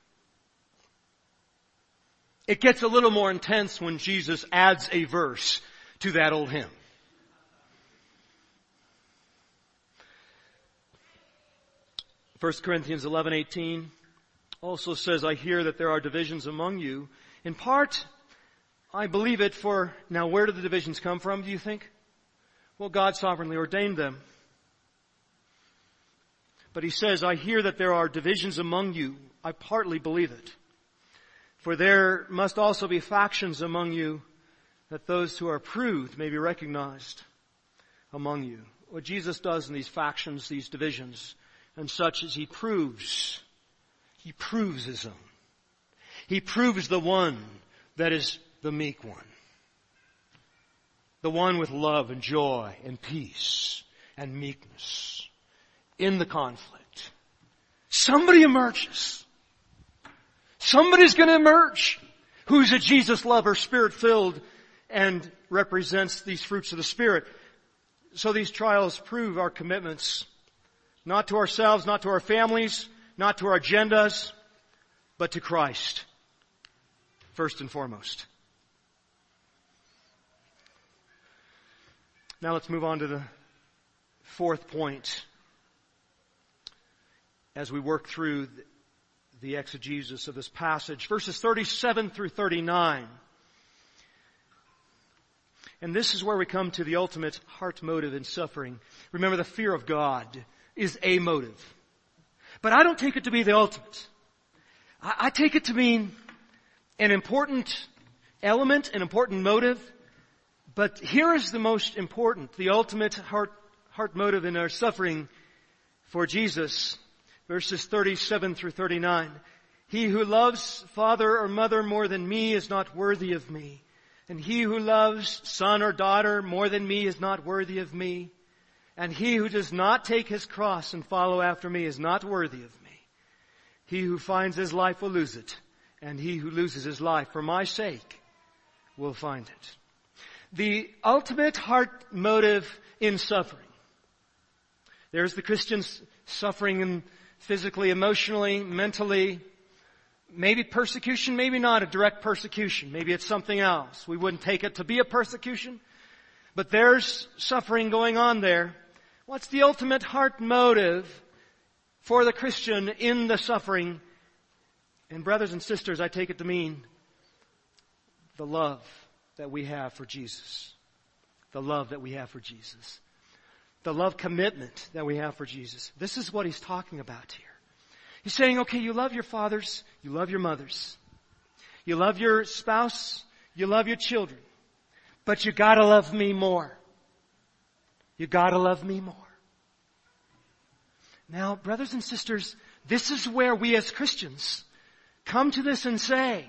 It gets a little more intense when Jesus adds a verse to that old hymn. First Corinthians 11:18 also says, I hear that there are divisions among you. In part, I believe it, for now where do the divisions come from, do you think? Well, God sovereignly ordained them. But he says, I hear that there are divisions among you. I partly believe it. For there must also be factions among you, that those who are approved may be recognized among you. What Jesus does in these factions, these divisions, and such as he proves his own. He proves the one that is the meek one. The one with love and joy and peace and meekness in the conflict. Somebody emerges. Somebody's going to emerge who's a Jesus lover, Spirit-filled, and represents these fruits of the Spirit. So these trials prove our commitments, not to ourselves, not to our families, not to our agendas, but to Christ, first and foremost. Now let's move on to the fourth point as we work through the exegesis of this passage. Verses 37 through 39. And this is where we come to the ultimate heart motive in suffering. Remember, the fear of God is a motive. But I don't take it to be the ultimate. I take it to mean an important element, an important motive. But here is the most important, the ultimate heart motive in our suffering for Jesus. Verses 37 through 39. He who loves father or mother more than me is not worthy of me. And he who loves son or daughter more than me is not worthy of me. And he who does not take his cross and follow after me is not worthy of me. He who finds his life will lose it. And he who loses his life for my sake will find it. The ultimate heart motive in suffering. There's the Christian's suffering in physically, emotionally, mentally. Maybe persecution, maybe not a direct persecution. Maybe it's something else. We wouldn't take it to be a persecution. But there's suffering going on there. What's the ultimate heart motive for the Christian in the suffering? And brothers and sisters, I take it to mean the love that we have for Jesus. The love that we have for Jesus. The love commitment that we have for Jesus. This is what he's talking about here. He's saying, okay, you love your fathers, you love your mothers. You love your spouse, you love your children. But you gotta love me more. You gotta love me more. Now, brothers and sisters, this is where we as Christians come to this and say,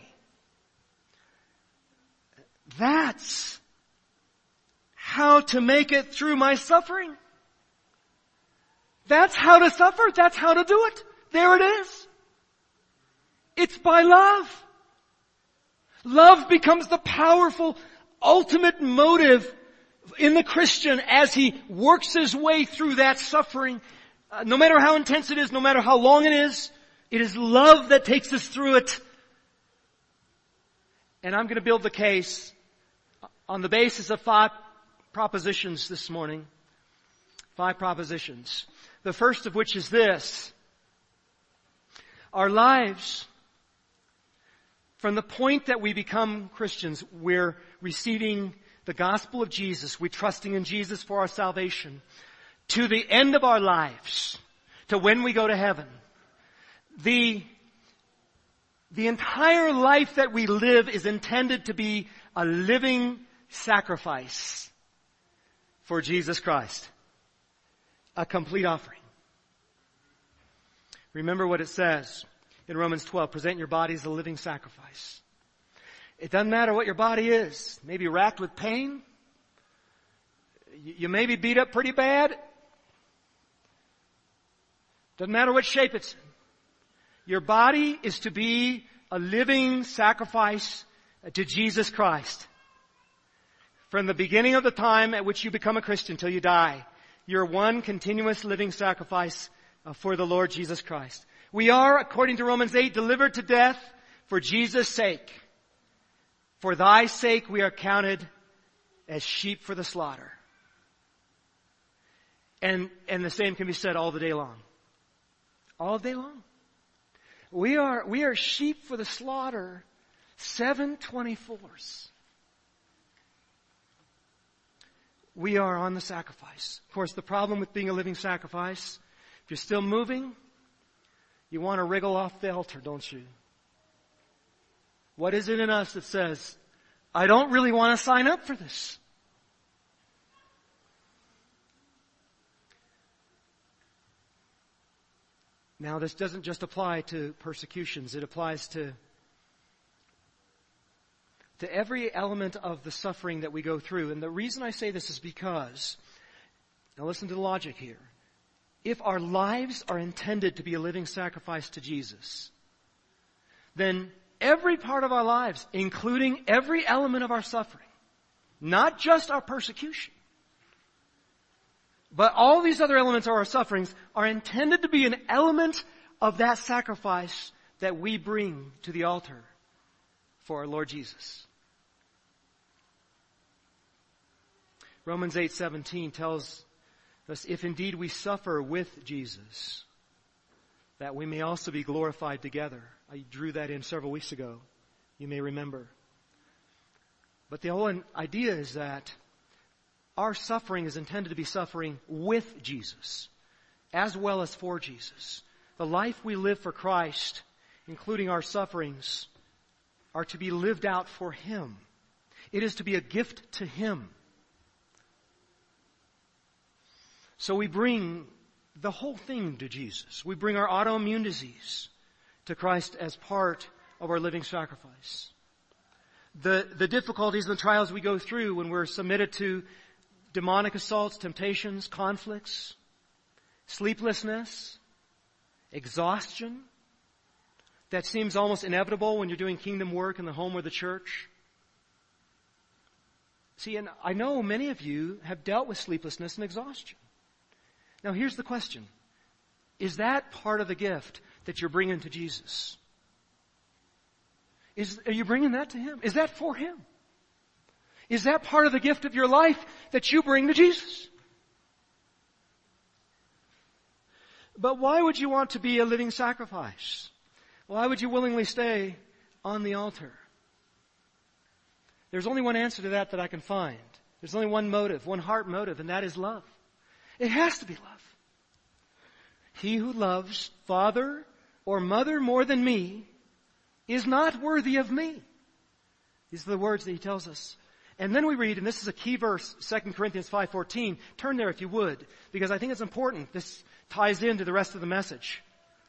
that's how to make it through my suffering. That's how to suffer. That's how to do it. There it is. It's by love. Love becomes the powerful, ultimate motive in the Christian as he works his way through that suffering. No matter how intense it is, no matter how long it is love that takes us through it. And I'm going to build the case on the basis of 5 propositions this morning. 5 propositions. The first of which is this. Our lives, from the point that we become Christians, we're receiving the gospel of Jesus, we're trusting in Jesus for our salvation, to the end of our lives, to when we go to heaven. The entire life that we live is intended to be a living sacrifice for Jesus Christ. A complete offering. Remember what it says in Romans 12, present your body as a living sacrifice. It doesn't matter what your body is. Maybe racked with pain. You may be beat up pretty bad. Doesn't matter what shape it's in. Your body is to be a living sacrifice to Jesus Christ. From the beginning of the time at which you become a Christian till you die, you're one continuous living sacrifice for the Lord Jesus Christ. We are, according to Romans 8, delivered to death for Jesus' sake. For thy sake we are counted as sheep for the slaughter. And the same can be said all the day long. All day long. We are sheep for the slaughter 7/24. We are on the sacrifice. Of course, the problem with being a living sacrifice, if you're still moving, you want to wriggle off the altar, don't you? What is it in us that says, I don't really want to sign up for this? Now, this doesn't just apply to persecutions. It applies to every element of the suffering that we go through. And the reason I say this is because, now listen to the logic here. If our lives are intended to be a living sacrifice to Jesus, then every part of our lives, including every element of our suffering, not just our persecution, but all these other elements of our sufferings are intended to be an element of that sacrifice that we bring to the altar for our Lord Jesus. Romans 8:17 tells us, if indeed we suffer with Jesus, that we may also be glorified together. I drew that in several weeks ago. You may remember. But the whole idea is that our suffering is intended to be suffering with Jesus, as well as for Jesus. The life we live for Christ, including our sufferings, are to be lived out for Him. It is to be a gift to Him. So we bring the whole thing to Jesus. We bring our autoimmune disease to Christ as part of our living sacrifice. The difficulties and the trials we go through when we're submitted to demonic assaults, temptations, conflicts, sleeplessness, exhaustion, that seems almost inevitable when you're doing kingdom work in the home or the church. See, and I know many of you have dealt with sleeplessness and exhaustion. Now here's the question. Is that part of the gift that you're bringing to Jesus? Are you bringing that to Him? Is that for Him? Is that part of the gift of your life that you bring to Jesus? But why would you want to be a living sacrifice? Why would you willingly stay on the altar? There's only one answer to that I can find. There's only one motive, one heart motive, and that is love. It has to be love. He who loves father or mother more than me is not worthy of me. These are the words that he tells us. And then we read, and this is a key verse, 2 Corinthians 5:14. Turn there if you would, because I think it's important. This ties into the rest of the message.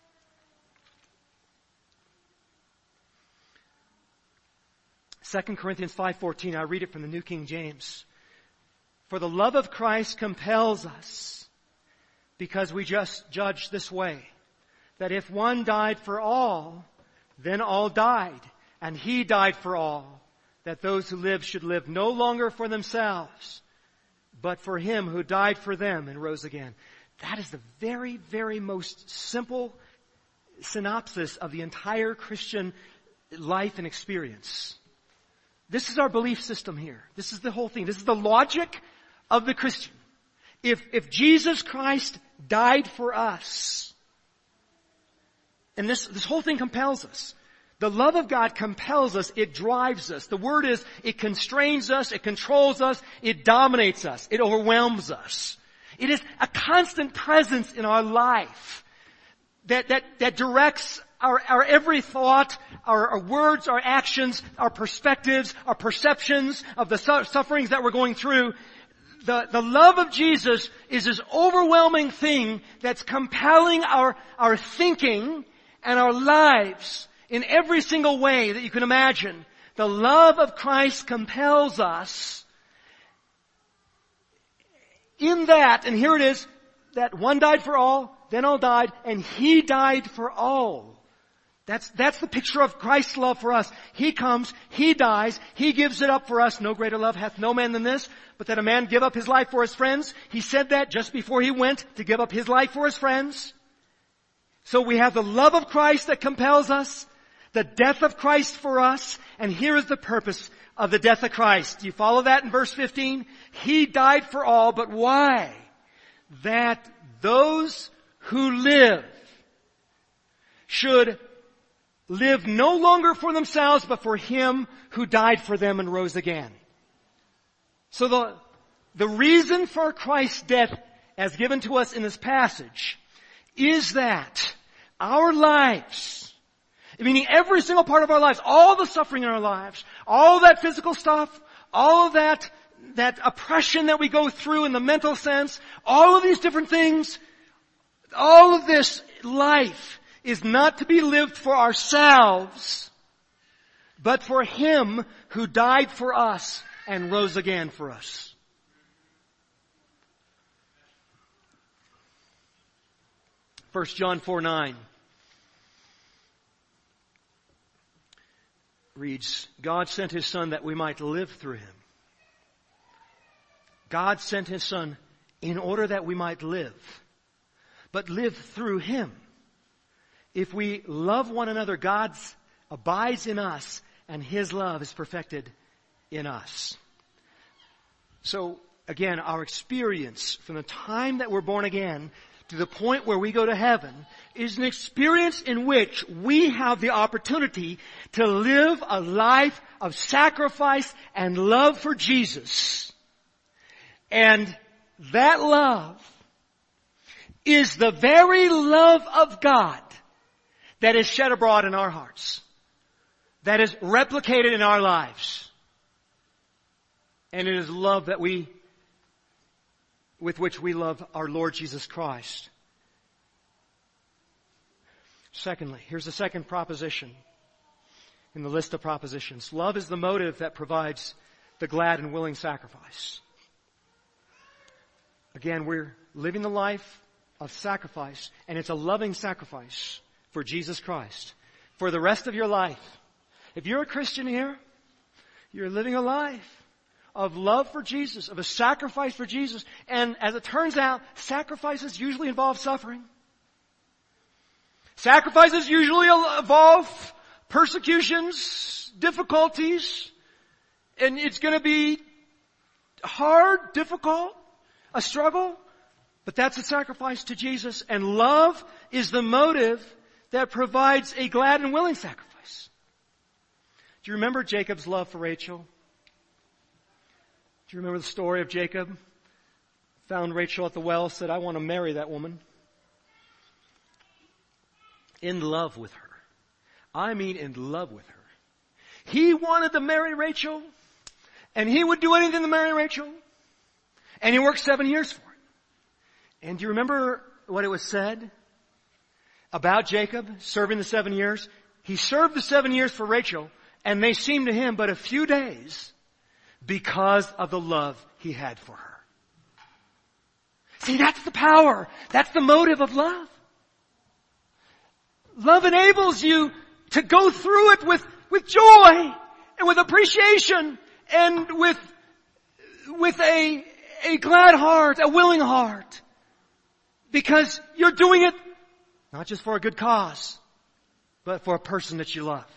Second Corinthians 5:14, I read it from the New King James. For the love of Christ compels us, because we just judge this way, that if one died for all, then all died, and He died for all, that those who live should live no longer for themselves, but for Him who died for them and rose again. That is the very, very most simple synopsis of the entire Christian life and experience. This is our belief system here. This is the whole thing. This is the logic of the Christian. If Jesus Christ died for us, and this whole thing compels us. The love of God compels us. It drives us. The word is, it constrains us. It controls us. It dominates us. It overwhelms us. It is a constant presence in our life that directs our every thought, our words, our actions, our perspectives, our perceptions of the sufferings that we're going through. The love of Jesus is this overwhelming thing that's compelling our thinking and our lives in every single way that you can imagine. The love of Christ compels us. in that, and here it is, that one died for all, then all died, and He died for all. That's the picture of Christ's love for us. He comes, He dies, He gives it up for us. No greater love hath no man than this, but that a man give up his life for his friends. He said that just before He went to give up His life for His friends. So we have the love of Christ that compels us, the death of Christ for us, and here is the purpose of the death of Christ. Do you follow that in verse 15? He died for all, but why? That those who live should live no longer for themselves, but for Him who died for them and rose again. So the reason for Christ's death as given to us in this passage is that our lives, meaning every single part of our lives, all the suffering in our lives, all that physical stuff, all of that oppression that we go through in the mental sense, all of these different things, all of this life is not to be lived for ourselves, but for Him who died for us and rose again for us. First John 4:9 reads, God sent His Son that we might live through Him. God sent His Son in order that we might live, but live through Him. If we love one another, God abides in us, and His love is perfected in us. So, again, our experience from the time that we're born again to the point where we go to heaven is an experience in which we have the opportunity to live a life of sacrifice and love for Jesus. And that love is the very love of God that is shed abroad in our hearts, that is replicated in our lives. And it is love that with which we love our Lord Jesus Christ. Secondly, here's the second proposition in the list of propositions. Love is the motive that provides the glad and willing sacrifice. Again, we're living the life of sacrifice, and it's a loving sacrifice for Jesus Christ. For the rest of your life. If you're a Christian here, you're living a life of love for Jesus, of a sacrifice for Jesus. And as it turns out, sacrifices usually involve suffering. Sacrifices usually involve persecutions, difficulties, and it's going to be hard, difficult, a struggle, but that's a sacrifice to Jesus. And love is the motive that provides a glad and willing sacrifice. Do you remember Jacob's love for Rachel? Do you remember the story of Jacob? Found Rachel at the well, said, I want to marry that woman. In love with her. I mean in love with her. He wanted to marry Rachel, and he would do anything to marry Rachel. And he worked 7 years for it. And do you remember what it was said about Jacob serving the 7 years? He served the 7 years for Rachel, and they seemed to him but a few days because of the love he had for her. See, that's the power. That's the motive of love. Love enables you to go through it with joy and with appreciation and with a glad heart, a willing heart. Because you're doing it not just for a good cause, but for a person that you love.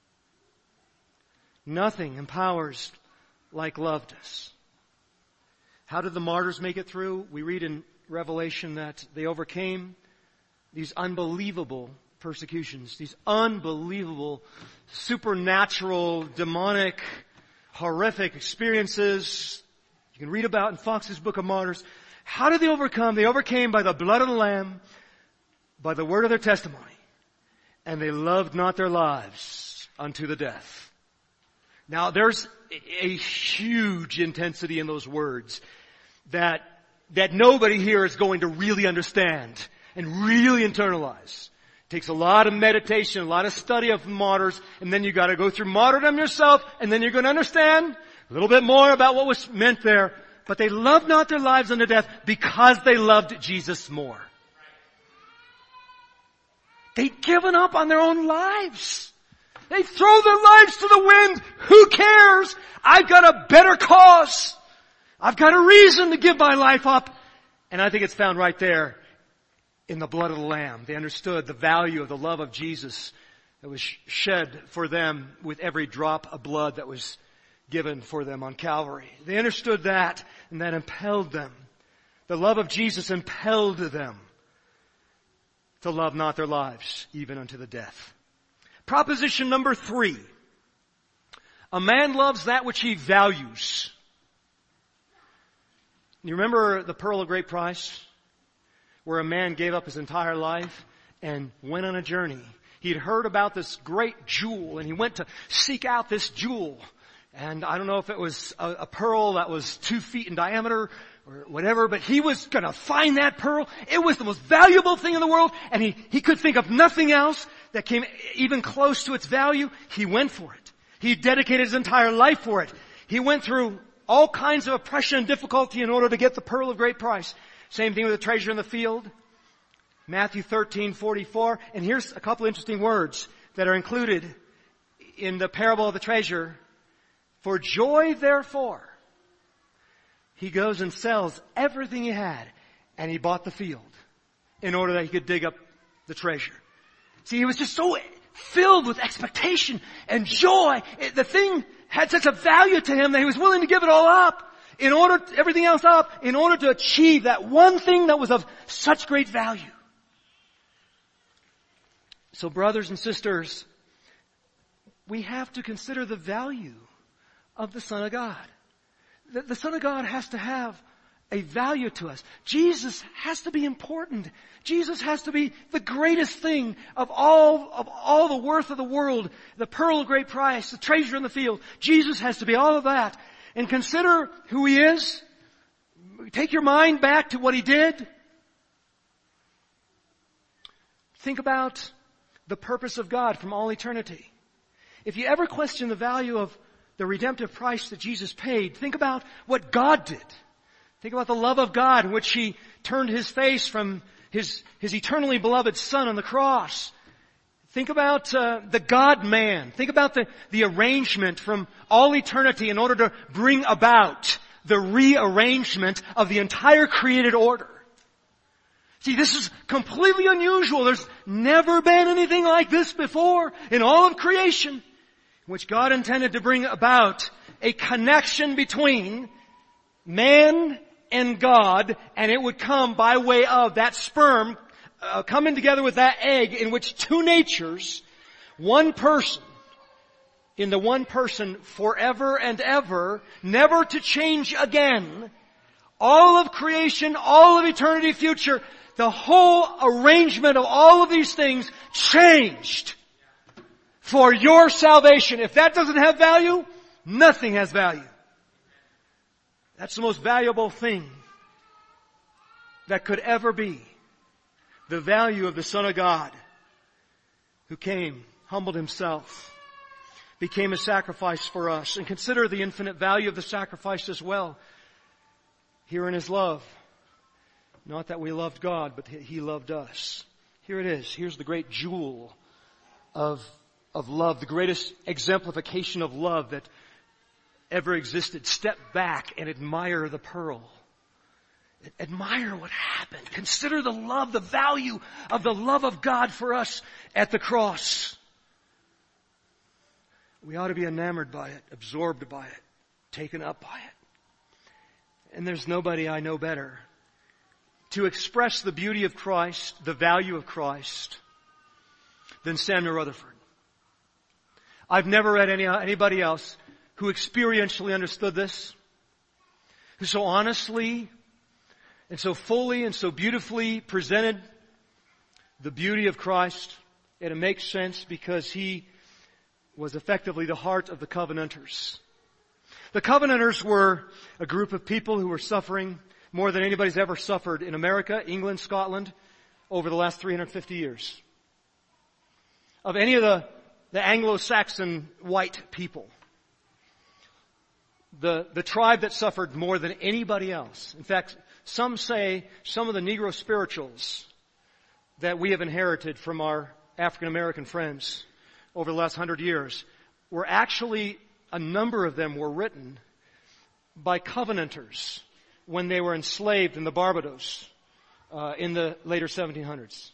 Nothing empowers like love does. How did the martyrs make it through? We read in Revelation that they overcame these unbelievable persecutions, these unbelievable, supernatural, demonic, horrific experiences you can read about in Fox's Book of Martyrs. How did they overcome? They overcame by the blood of the Lamb, by the word of their testimony, and they loved not their lives unto the death. Now there's a huge intensity in those words that nobody here is going to really understand and really internalize. It takes a lot of meditation, a lot of study of martyrs, and then you gotta go through martyrdom yourself, and then you're gonna understand a little bit more about what was meant there. But they loved not their lives unto death because they loved Jesus more. They'd given up on their own lives. They throw their lives to the wind. Who cares? I've got a better cause. I've got a reason to give my life up. And I think it's found right there in the blood of the Lamb. They understood the value of the love of Jesus that was shed for them with every drop of blood that was given for them on Calvary. They understood that, and that impelled them. The love of Jesus impelled them to love not their lives, even unto the death. Proposition number 3. A man loves that which he values. You remember the pearl of great price? Where a man gave up his entire life and went on a journey. He'd heard about this great jewel, and he went to seek out this jewel. And I don't know if it was a pearl that was 2 feet in diameter or whatever, but he was gonna find that pearl. It was the most valuable thing in the world, and he could think of nothing else that came even close to its value. He went for it. He dedicated his entire life for it. He went through all kinds of oppression and difficulty in order to get the pearl of great price. Same thing with the treasure in the field. Matthew 13:44. And here's a couple interesting words that are included in the parable of the treasure. For joy, therefore, he goes and sells everything he had, and he bought the field in order that he could dig up the treasure. See, he was just so filled with expectation and joy. The thing had such a value to him that he was willing to give it all up. Everything else up, in order to achieve that one thing that was of such great value. So brothers and sisters, we have to consider the value of the Son of God. The Son of God has to have a value to us. Jesus has to be important. Jesus has to be the greatest thing of all the worth of the world, the pearl of great price, the treasure in the field. Jesus has to be all of that. And consider who He is. Take your mind back to what He did. Think about the purpose of God from all eternity. If you ever question the value of the redemptive price that Jesus paid, think about what God did. Think about the love of God in which He turned His face from His eternally beloved Son on the cross. Think about the God-man. Think about the arrangement from all eternity in order to bring about the rearrangement of the entire created order. See, this is completely unusual. There's never been anything like this before in all of creation, in which God intended to bring about a connection between man and God, and it would come by way of that sperm coming together with that egg, in which two natures, one person, in the one person forever and ever, never to change again. All of creation, all of eternity future, the whole arrangement of all of these things changed for your salvation. If that doesn't have value, nothing has value. That's the most valuable thing that could ever be. The value of the Son of God, who came, humbled Himself, became a sacrifice for us. And consider the infinite value of the sacrifice as well. Here in His love. Not that we loved God, but He loved us. Here it is. Here's the great jewel of love, the greatest exemplification of love that ever existed. Step back and admire the pearl. Admire what happened. Consider the love, the value of the love of God for us at the cross. We ought to be enamored by it, absorbed by it, taken up by it. And there's nobody I know better to express the beauty of Christ, the value of Christ, than Samuel Rutherford. I've never read anybody else who experientially understood this, who so honestly and so fully and so beautifully presented the beauty of Christ. And it makes sense because he was effectively the heart of the Covenanters. The Covenanters were a group of people who were suffering more than anybody's ever suffered in America, England, Scotland, over the last 350 years. Of any of the Anglo-Saxon white people. the tribe that suffered more than anybody else. In fact, some say some of the Negro spirituals that we have inherited from our African American friends over the last 100 years were actually, a number of them were written by Covenanters when they were enslaved in the Barbados in the later 1700s.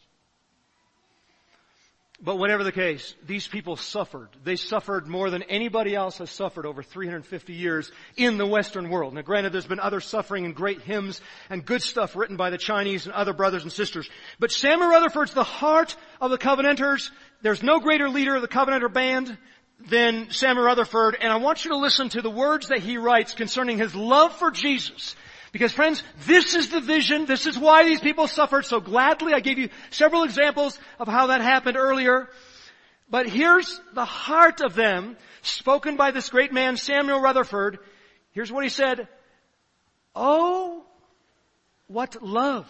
But whatever the case, these people suffered. They suffered more than anybody else has suffered over 350 years in the Western world. Now granted, there's been other suffering and great hymns and good stuff written by the Chinese and other brothers and sisters. But Samuel Rutherford's the heart of the Covenanters. There's no greater leader of the Covenanter band than Samuel Rutherford. And I want you to listen to the words that he writes concerning his love for Jesus. Because friends, this is the vision. This is why these people suffered so gladly. I gave you several examples of how that happened earlier. But here's the heart of them, spoken by this great man, Samuel Rutherford. Here's what he said. Oh, what love.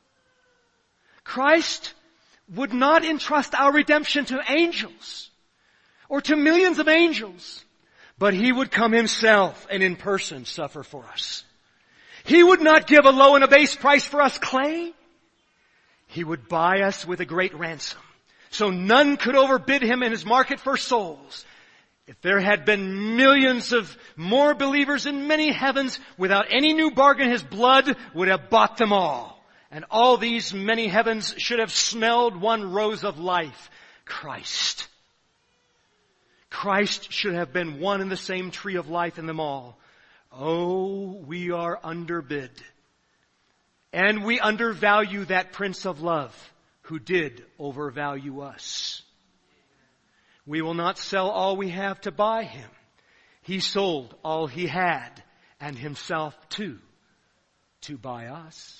Christ would not entrust our redemption to angels or to millions of angels, but He would come Himself and in person suffer for us. He would not give a low and a base price for us clay. He would buy us with a great ransom. So none could overbid Him in His market for souls. If there had been millions of more believers in many heavens, without any new bargain, His blood would have bought them all. And all these many heavens should have smelled one rose of life. Christ. Christ should have been one and the same tree of life in them all. Oh, we are underbid. And we undervalue that Prince of Love who did overvalue us. We will not sell all we have to buy Him. He sold all He had and Himself too to buy us.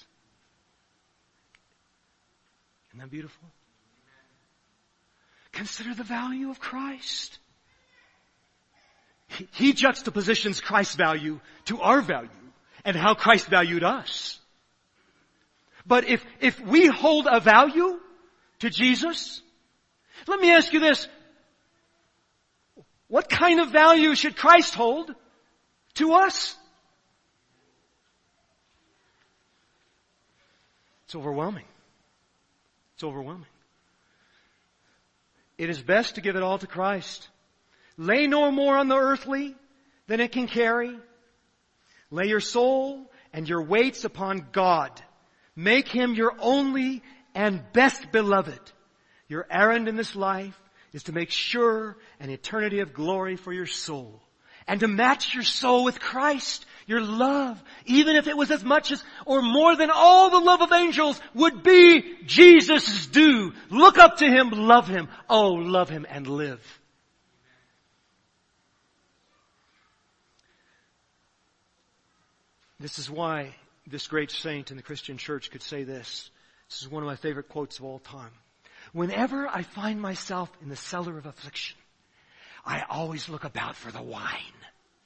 Isn't that beautiful? Consider the value of Christ. He juxtapositions Christ's value to our value and how Christ valued us. But if we hold a value to Jesus, let me ask you this. What kind of value should Christ hold to us? It's overwhelming. It's overwhelming. It is best to give it all to Christ. Lay no more on the earthly than it can carry. Lay your soul and your weights upon God. Make Him your only and best beloved. Your errand in this life is to make sure an eternity of glory for your soul. And to match your soul with Christ, your love, even if it was as much as or more than all the love of angels would be Jesus' due. Look up to Him, love Him. Oh, love Him and live. This is why this great saint in the Christian church could say this. This is one of my favorite quotes of all time. Whenever I find myself in the cellar of affliction, I always look about for the wine.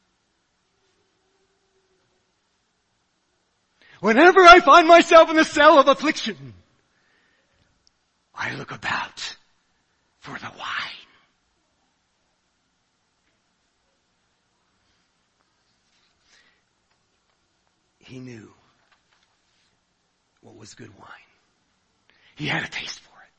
Whenever I find myself in the cell of affliction, I look about for the wine. He knew what was good wine. He had a taste for it.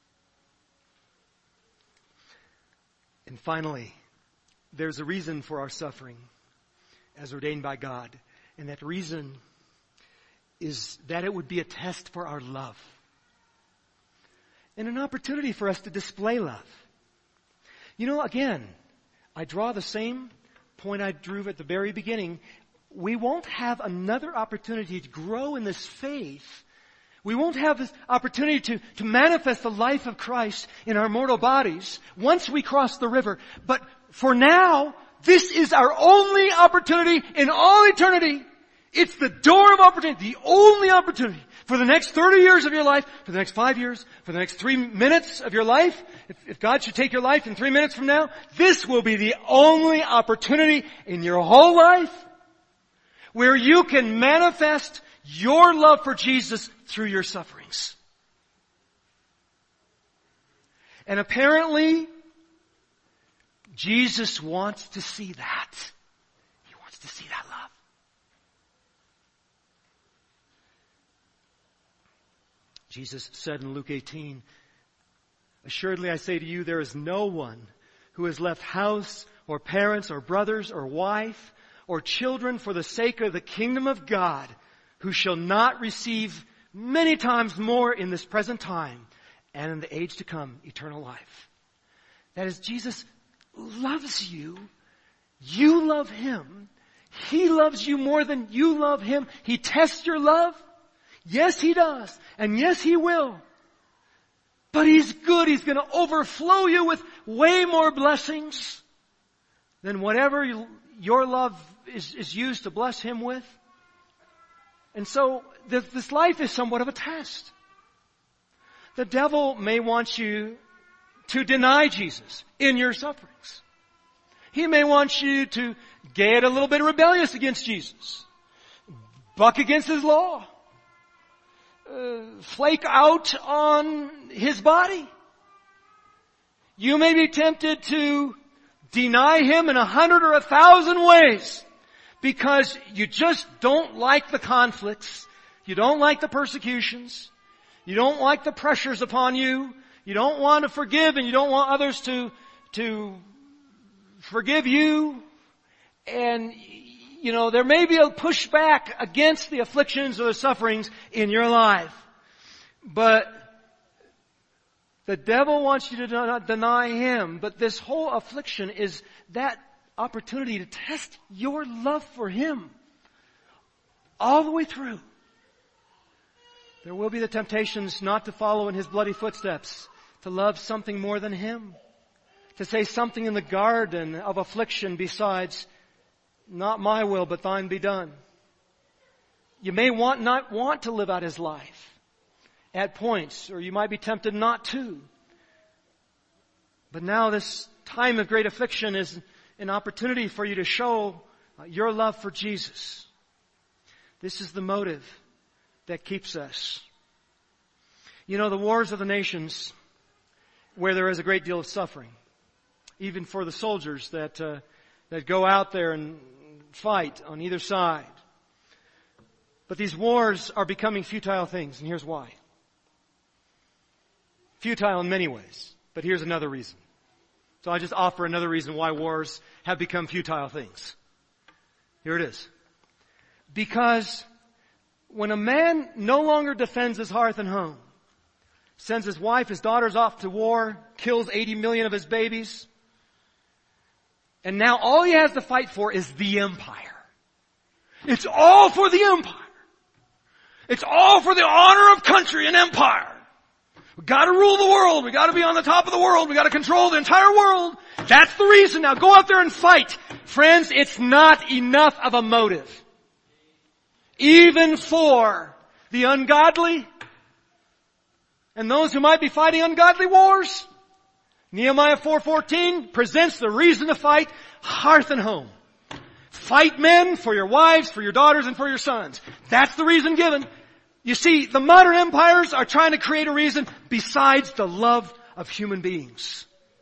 And finally, there's a reason for our suffering as ordained by God. And that reason is that it would be a test for our love. And an opportunity for us to display love. You know, again, I draw the same point I drew at the very beginning. We won't have another opportunity to grow in this faith. We won't have this opportunity to manifest the life of Christ in our mortal bodies once we cross the river. But for now, this is our only opportunity in all eternity. It's the door of opportunity, the only opportunity for the next 30 years of your life, for the next 5 years, for the next 3 minutes of your life. If God should take your life in 3 minutes from now, this will be the only opportunity in your whole life where you can manifest your love for Jesus through your sufferings. And apparently, Jesus wants to see that. He wants is to see that love. Jesus said in Luke 18, assuredly I say to you, there is no one who has left house or parents or brothers or wife or children for the sake of the kingdom of God who shall not receive many times more in this present time and in the age to come eternal life. That is, Jesus loves you. You love Him. He loves you more than you love Him. He tests your love. Yes, He does. And yes, He will. But He's good. He's going to overflow you with way more blessings than whatever your love is used to bless Him with. And so this life is somewhat of a test. The devil may want you to deny Jesus in your sufferings. He may want you to get a little bit rebellious against Jesus, buck against His law, flake out on His body. You may be tempted to deny Him in 100 or 1,000 ways because you just don't like the conflicts. You don't like the persecutions. You don't like the pressures upon you. You don't want to forgive and you don't want others to forgive you. And, there may be a pushback against the afflictions or the sufferings in your life. But the devil wants you to not deny Him. But this whole affliction is that opportunity to test your love for Him all the way through. There will be the temptations not to follow in His bloody footsteps, to love something more than Him, to say something in the garden of affliction besides, not my will, but thine be done. You may not want to live out His life at points, or you might be tempted not to. But now this time of great affliction is an opportunity for you to show your love for Jesus. This is the motive that keeps us. The wars of the nations, where there is a great deal of suffering, even for the soldiers that go out there and fight on either side. But these wars are becoming futile things, and here's why. Futile in many ways, but here's another reason. So I just offer another reason why wars have become futile things. Here it is. Because when a man no longer defends his hearth and home, sends his wife, his daughters off to war, kills 80 million of his babies, and now all he has to fight for is the empire. It's all for the empire. It's all for the honor of country and empire. We gotta rule the world. We gotta be on the top of the world. We gotta control the entire world. That's the reason. Now go out there and fight. Friends, it's not enough of a motive. Even for the ungodly and those who might be fighting ungodly wars. Nehemiah 4:14 presents the reason to fight, hearth and home. Fight, men, for your wives, for your daughters, and for your sons. That's the reason given. You see, the modern empires are trying to create a reason besides the love of human beings.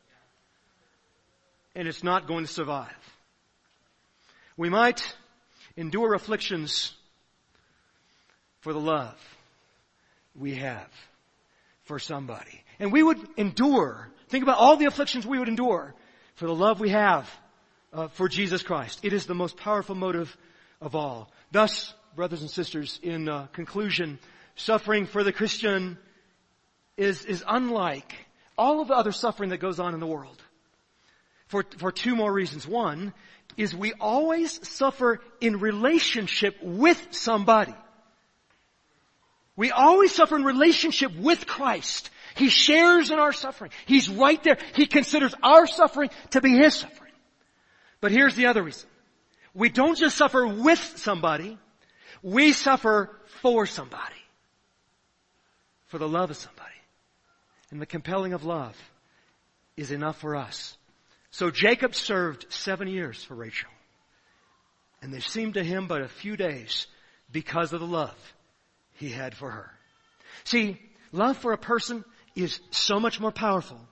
And it's not going to survive. We might endure afflictions for the love we have for somebody. And we would endure, think about all the afflictions we would endure for the love we have for Jesus Christ. It is the most powerful motive of all. Thus, brothers and sisters, in conclusion, suffering for the Christian is unlike all of the other suffering that goes on in the world. For two more reasons. One is we always suffer in relationship with somebody. We always suffer in relationship with Christ. He shares in our suffering. He's right there. He considers our suffering to be His suffering. But here's the other reason. We don't just suffer with somebody. We suffer for somebody. For the love of somebody. And the compelling of love is enough for us. So Jacob served 7 years for Rachel. And they seemed to him but a few days because of the love he had for her. See, love for a person is so much more powerful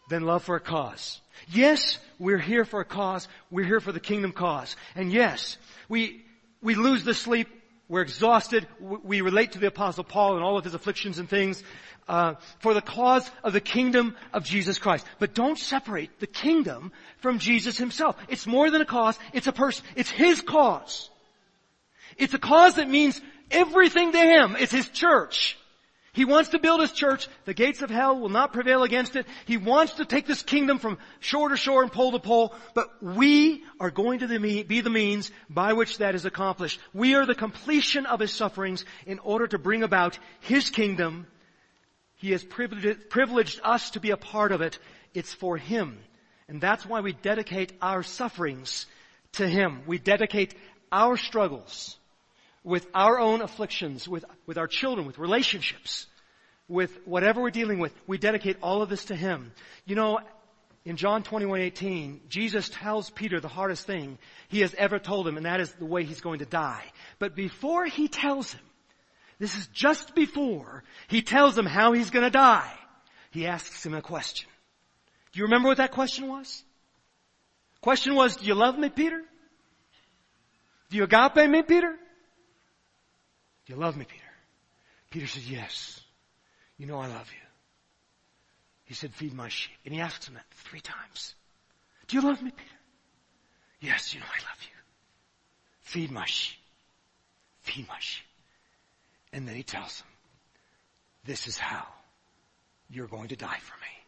than love for a cause. Yes, we're here for a cause. We're here for the kingdom cause. And yes, we lose the sleep. We're exhausted. We relate to the Apostle Paul and all of his afflictions and things for the cause of the kingdom of Jesus Christ. But don't separate the kingdom from Jesus himself. It's more than a cause. It's a person. It's his cause. It's a cause that means everything to him. It's his church. He wants to build his church. The gates of hell will not prevail against it. He wants to take this kingdom from shore to shore and pole to pole. But we are going to be the means by which that is accomplished. We are the completion of his sufferings in order to bring about his kingdom. He has privileged us to be a part of it. It's for him. And that's why we dedicate our sufferings to him. We dedicate our struggles with our own afflictions, with our children, with relationships, with whatever we're dealing with. We dedicate all of this to him. You know, in John 21:18, Jesus tells Peter the hardest thing he has ever told him, and that is the way he's going to die. But before he tells him, this is just before he tells him how he's going to die, he asks him a question. Do you remember what that question was? Question was, do you love me, Peter? Do you agape me, Peter? Do you love me, Peter? Peter said, yes. You know I love you. He said, feed my sheep. And he asks him that 3 times. Do you love me, Peter? Yes, you know I love you. Feed my sheep. Feed my sheep. And then he tells him, this is how you're going to die for me.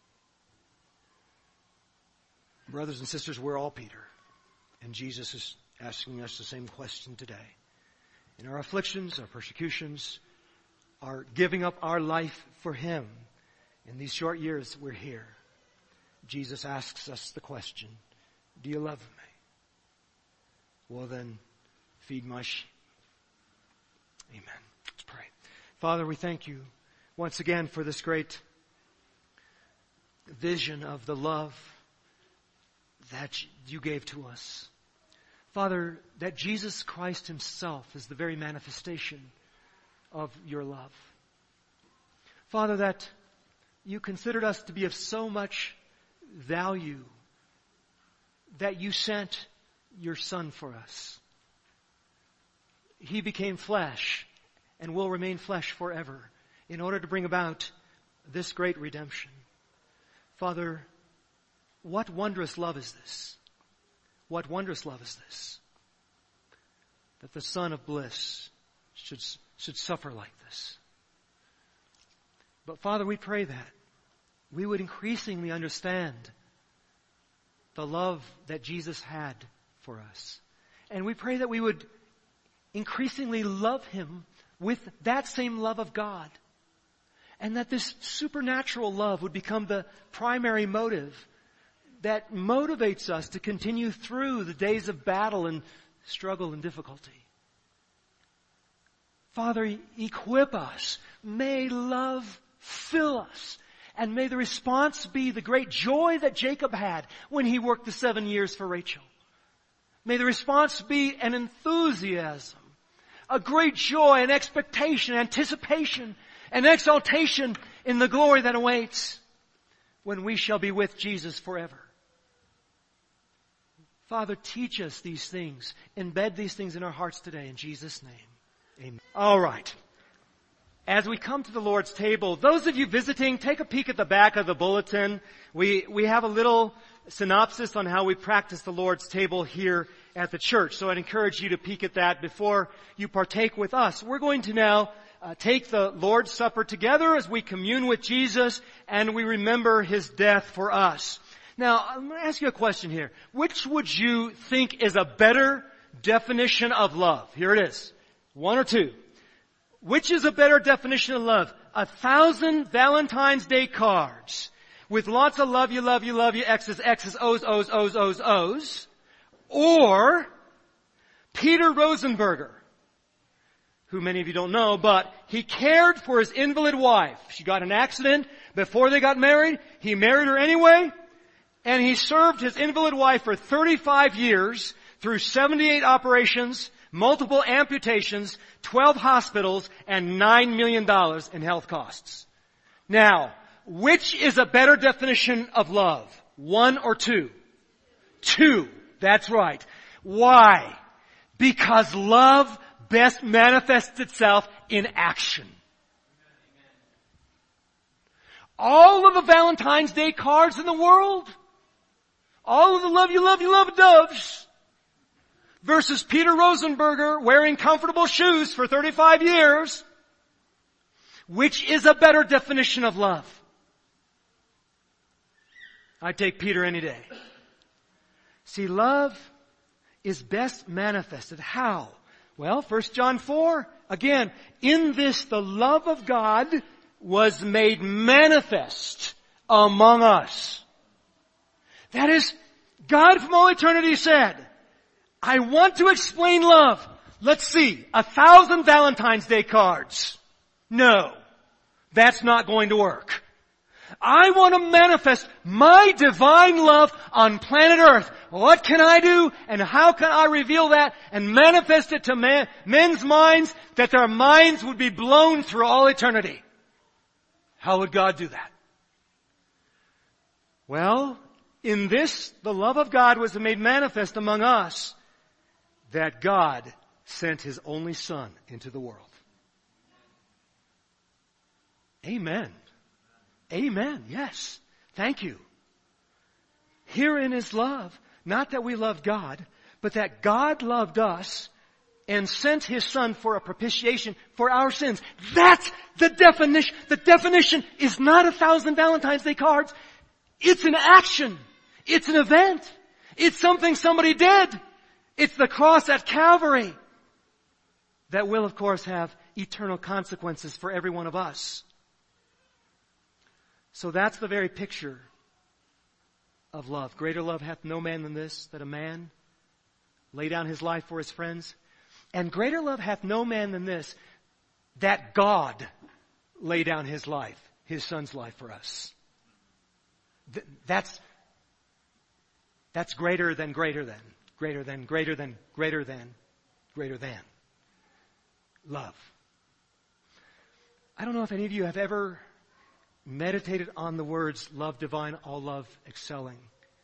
Brothers and sisters, we're all Peter. And Jesus is asking us the same question today. In our afflictions, our persecutions, our giving up our life for him. In these short years we're here. Jesus asks us the question, do you love me? Well then, feed my sheep. Amen. Let's pray. Father, we thank you once again for this great vision of the love that you gave to us. Father, that Jesus Christ himself is the very manifestation of your love. Father, that you considered us to be of so much value that you sent your Son for us. He became flesh and will remain flesh forever in order to bring about this great redemption. Father, what wondrous love is this? What wondrous love is this? That the Son of bliss should suffer like this. But Father, we pray that we would increasingly understand the love that Jesus had for us. And we pray that we would increasingly love him with that same love of God. And that this supernatural love would become the primary motive that motivates us to continue through the days of battle and struggle and difficulty. Father, equip us. May love fill us. And may the response be the great joy that Jacob had when he worked the 7 years for Rachel. May the response be an enthusiasm, a great joy, an expectation, anticipation, an exaltation in the glory that awaits when we shall be with Jesus forever. Father, teach us these things. Embed these things in our hearts today in Jesus' name. Amen. All right. As we come to the Lord's table, those of you visiting, take a peek at the back of the bulletin. We have a little synopsis on how we practice the Lord's table here at the church. So I'd encourage you to peek at that before you partake with us. We're going to now take the Lord's Supper together as we commune with Jesus and we remember his death for us. Now, I'm going to ask you a question here. Which would you think is a better definition of love? Here it is. 1 or 2. Which is a better definition of love? 1,000 Valentine's Day cards with lots of love you, X's, X's, O's, O's, O's, O's, O's. Or Peter Rosenberger, who many of you don't know, but he cared for his invalid wife. She got in an accident before they got married. He married her anyway. And he served his invalid wife for 35 years through 78 operations, multiple amputations, 12 hospitals, and $9 million in health costs. Now, which is a better definition of love? 1 or 2? 2. That's right. Why? Because love best manifests itself in action. All of the Valentine's Day cards in the world, all of the love you love doves, versus Peter Rosenberger wearing comfortable shoes for 35 years, which is a better definition of love? I'd take Peter any day. See, love is best manifested. How? Well, 1 John 4, again, in this the love of God was made manifest among us. That is, God from all eternity said, I want to explain love. Let's see, 1,000 Valentine's Day cards. No, that's not going to work. I want to manifest my divine love on planet Earth. What can I do and how can I reveal that and manifest it to men's minds that their minds would be blown through all eternity? How would God do that? Well, in this, the love of God was made manifest among us, that God sent His only Son into the world. Amen. Amen. Yes. Thank you. Herein is love, not that we loved God, but that God loved us and sent His Son for a propitiation for our sins. That's the definition. The definition is not 1,000 Valentine's Day cards. It's an action. It's an event. It's something somebody did. It's the cross at Calvary that will, of course, have eternal consequences for every one of us. So that's the very picture of love. Greater love hath no man than this, that a man lay down his life for his friends. And greater love hath no man than this, that God lay down His life, His Son's life for us. That's greater than greater than, greater than, greater than, greater than, greater than. Love. I don't know if any of you have ever meditated on the words, love divine, all love excelling.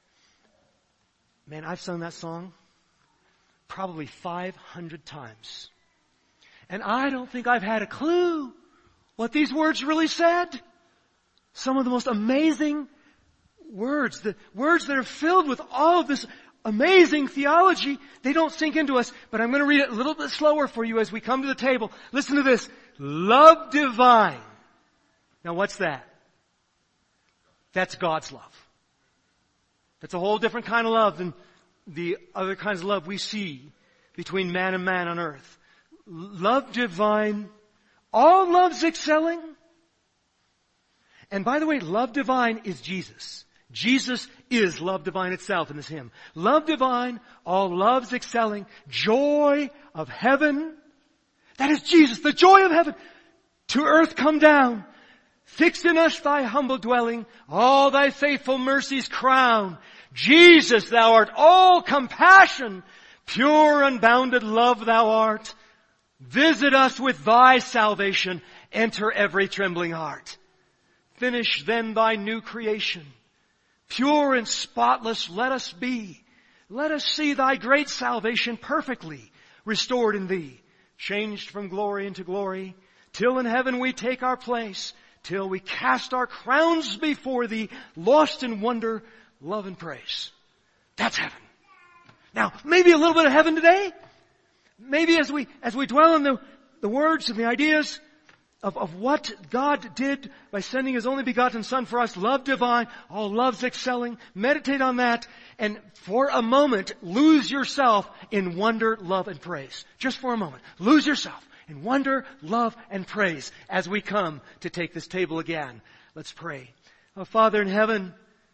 Man, I've sung that song probably 500 times. And I don't think I've had a clue what these words really said. Some of the most amazing words, the words that are filled with all of this amazing theology, they don't sink into us, but I'm going to read it a little bit slower for you as we come to the table. Listen to this. Love divine. Now what's that? That's God's love. That's a whole different kind of love than the other kinds of love we see between man and man on earth. Love divine. All love's excelling. And by the way, love divine is Jesus. Jesus is love divine itself in this hymn. Love divine, all love's excelling, joy of heaven. That is Jesus, the joy of heaven. To earth come down. Fix in us thy humble dwelling, all thy faithful mercies crown. Jesus, thou art all compassion, pure unbounded love thou art. Visit us with thy salvation, enter every trembling heart. Finish then thy new creation. Pure and spotless let us be. Let us see thy great salvation perfectly restored in thee, changed from glory into glory, till in heaven we take our place, till we cast our crowns before thee, lost in wonder, love and praise. That's heaven. Now, maybe a little bit of heaven today. Maybe as we dwell on the words and the ideas of what God did by sending His only begotten Son for us, love divine, all love's excelling. Meditate on that and for a moment lose yourself in wonder, love, and praise. Just for a moment. Lose yourself in wonder, love, and praise as we come to take this table again. Let's pray. Oh, Father in heaven,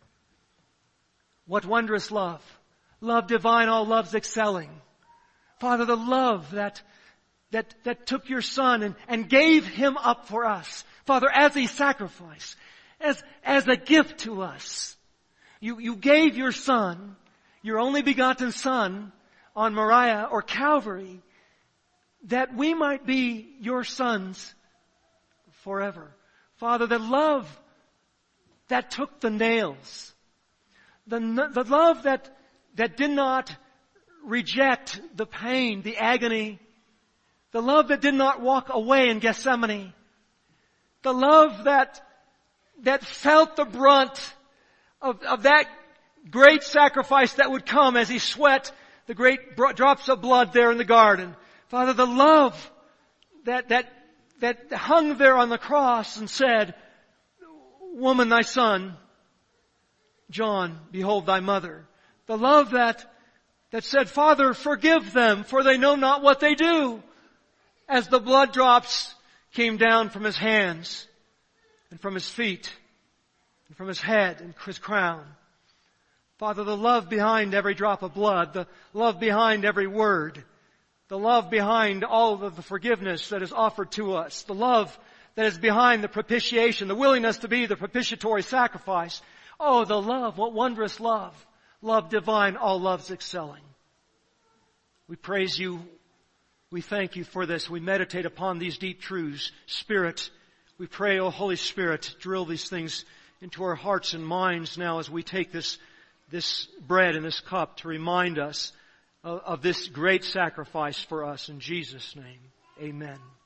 what wondrous love. Love divine, all love's excelling. Father, the love that took your Son and gave Him up for us. Father, as a sacrifice, as a gift to us. You gave your Son, your only begotten Son, on Moriah or Calvary, that we might be your sons forever. Father, the love that took the nails. The love that did not reject the pain, the agony. The love that did not walk away in Gethsemane. The love that felt the brunt of that great sacrifice that would come as He sweat the great drops of blood there in the garden. Father, the love that hung there on the cross and said, "Woman, thy son. John, behold thy mother." The love that said, "Father, forgive them, for they know not what they do." As the blood drops came down from His hands and from His feet and from His head and His crown. Father, the love behind every drop of blood, the love behind every word, the love behind all of the forgiveness that is offered to us, the love that is behind the propitiation, the willingness to be the propitiatory sacrifice. Oh, the love, what wondrous love. Love divine, all loves excelling. We praise You. We thank You for this. We meditate upon these deep truths. Spirit, we pray, O Holy Spirit, drill these things into our hearts and minds now as we take this bread and this cup to remind us of this great sacrifice for us. In Jesus' name, amen.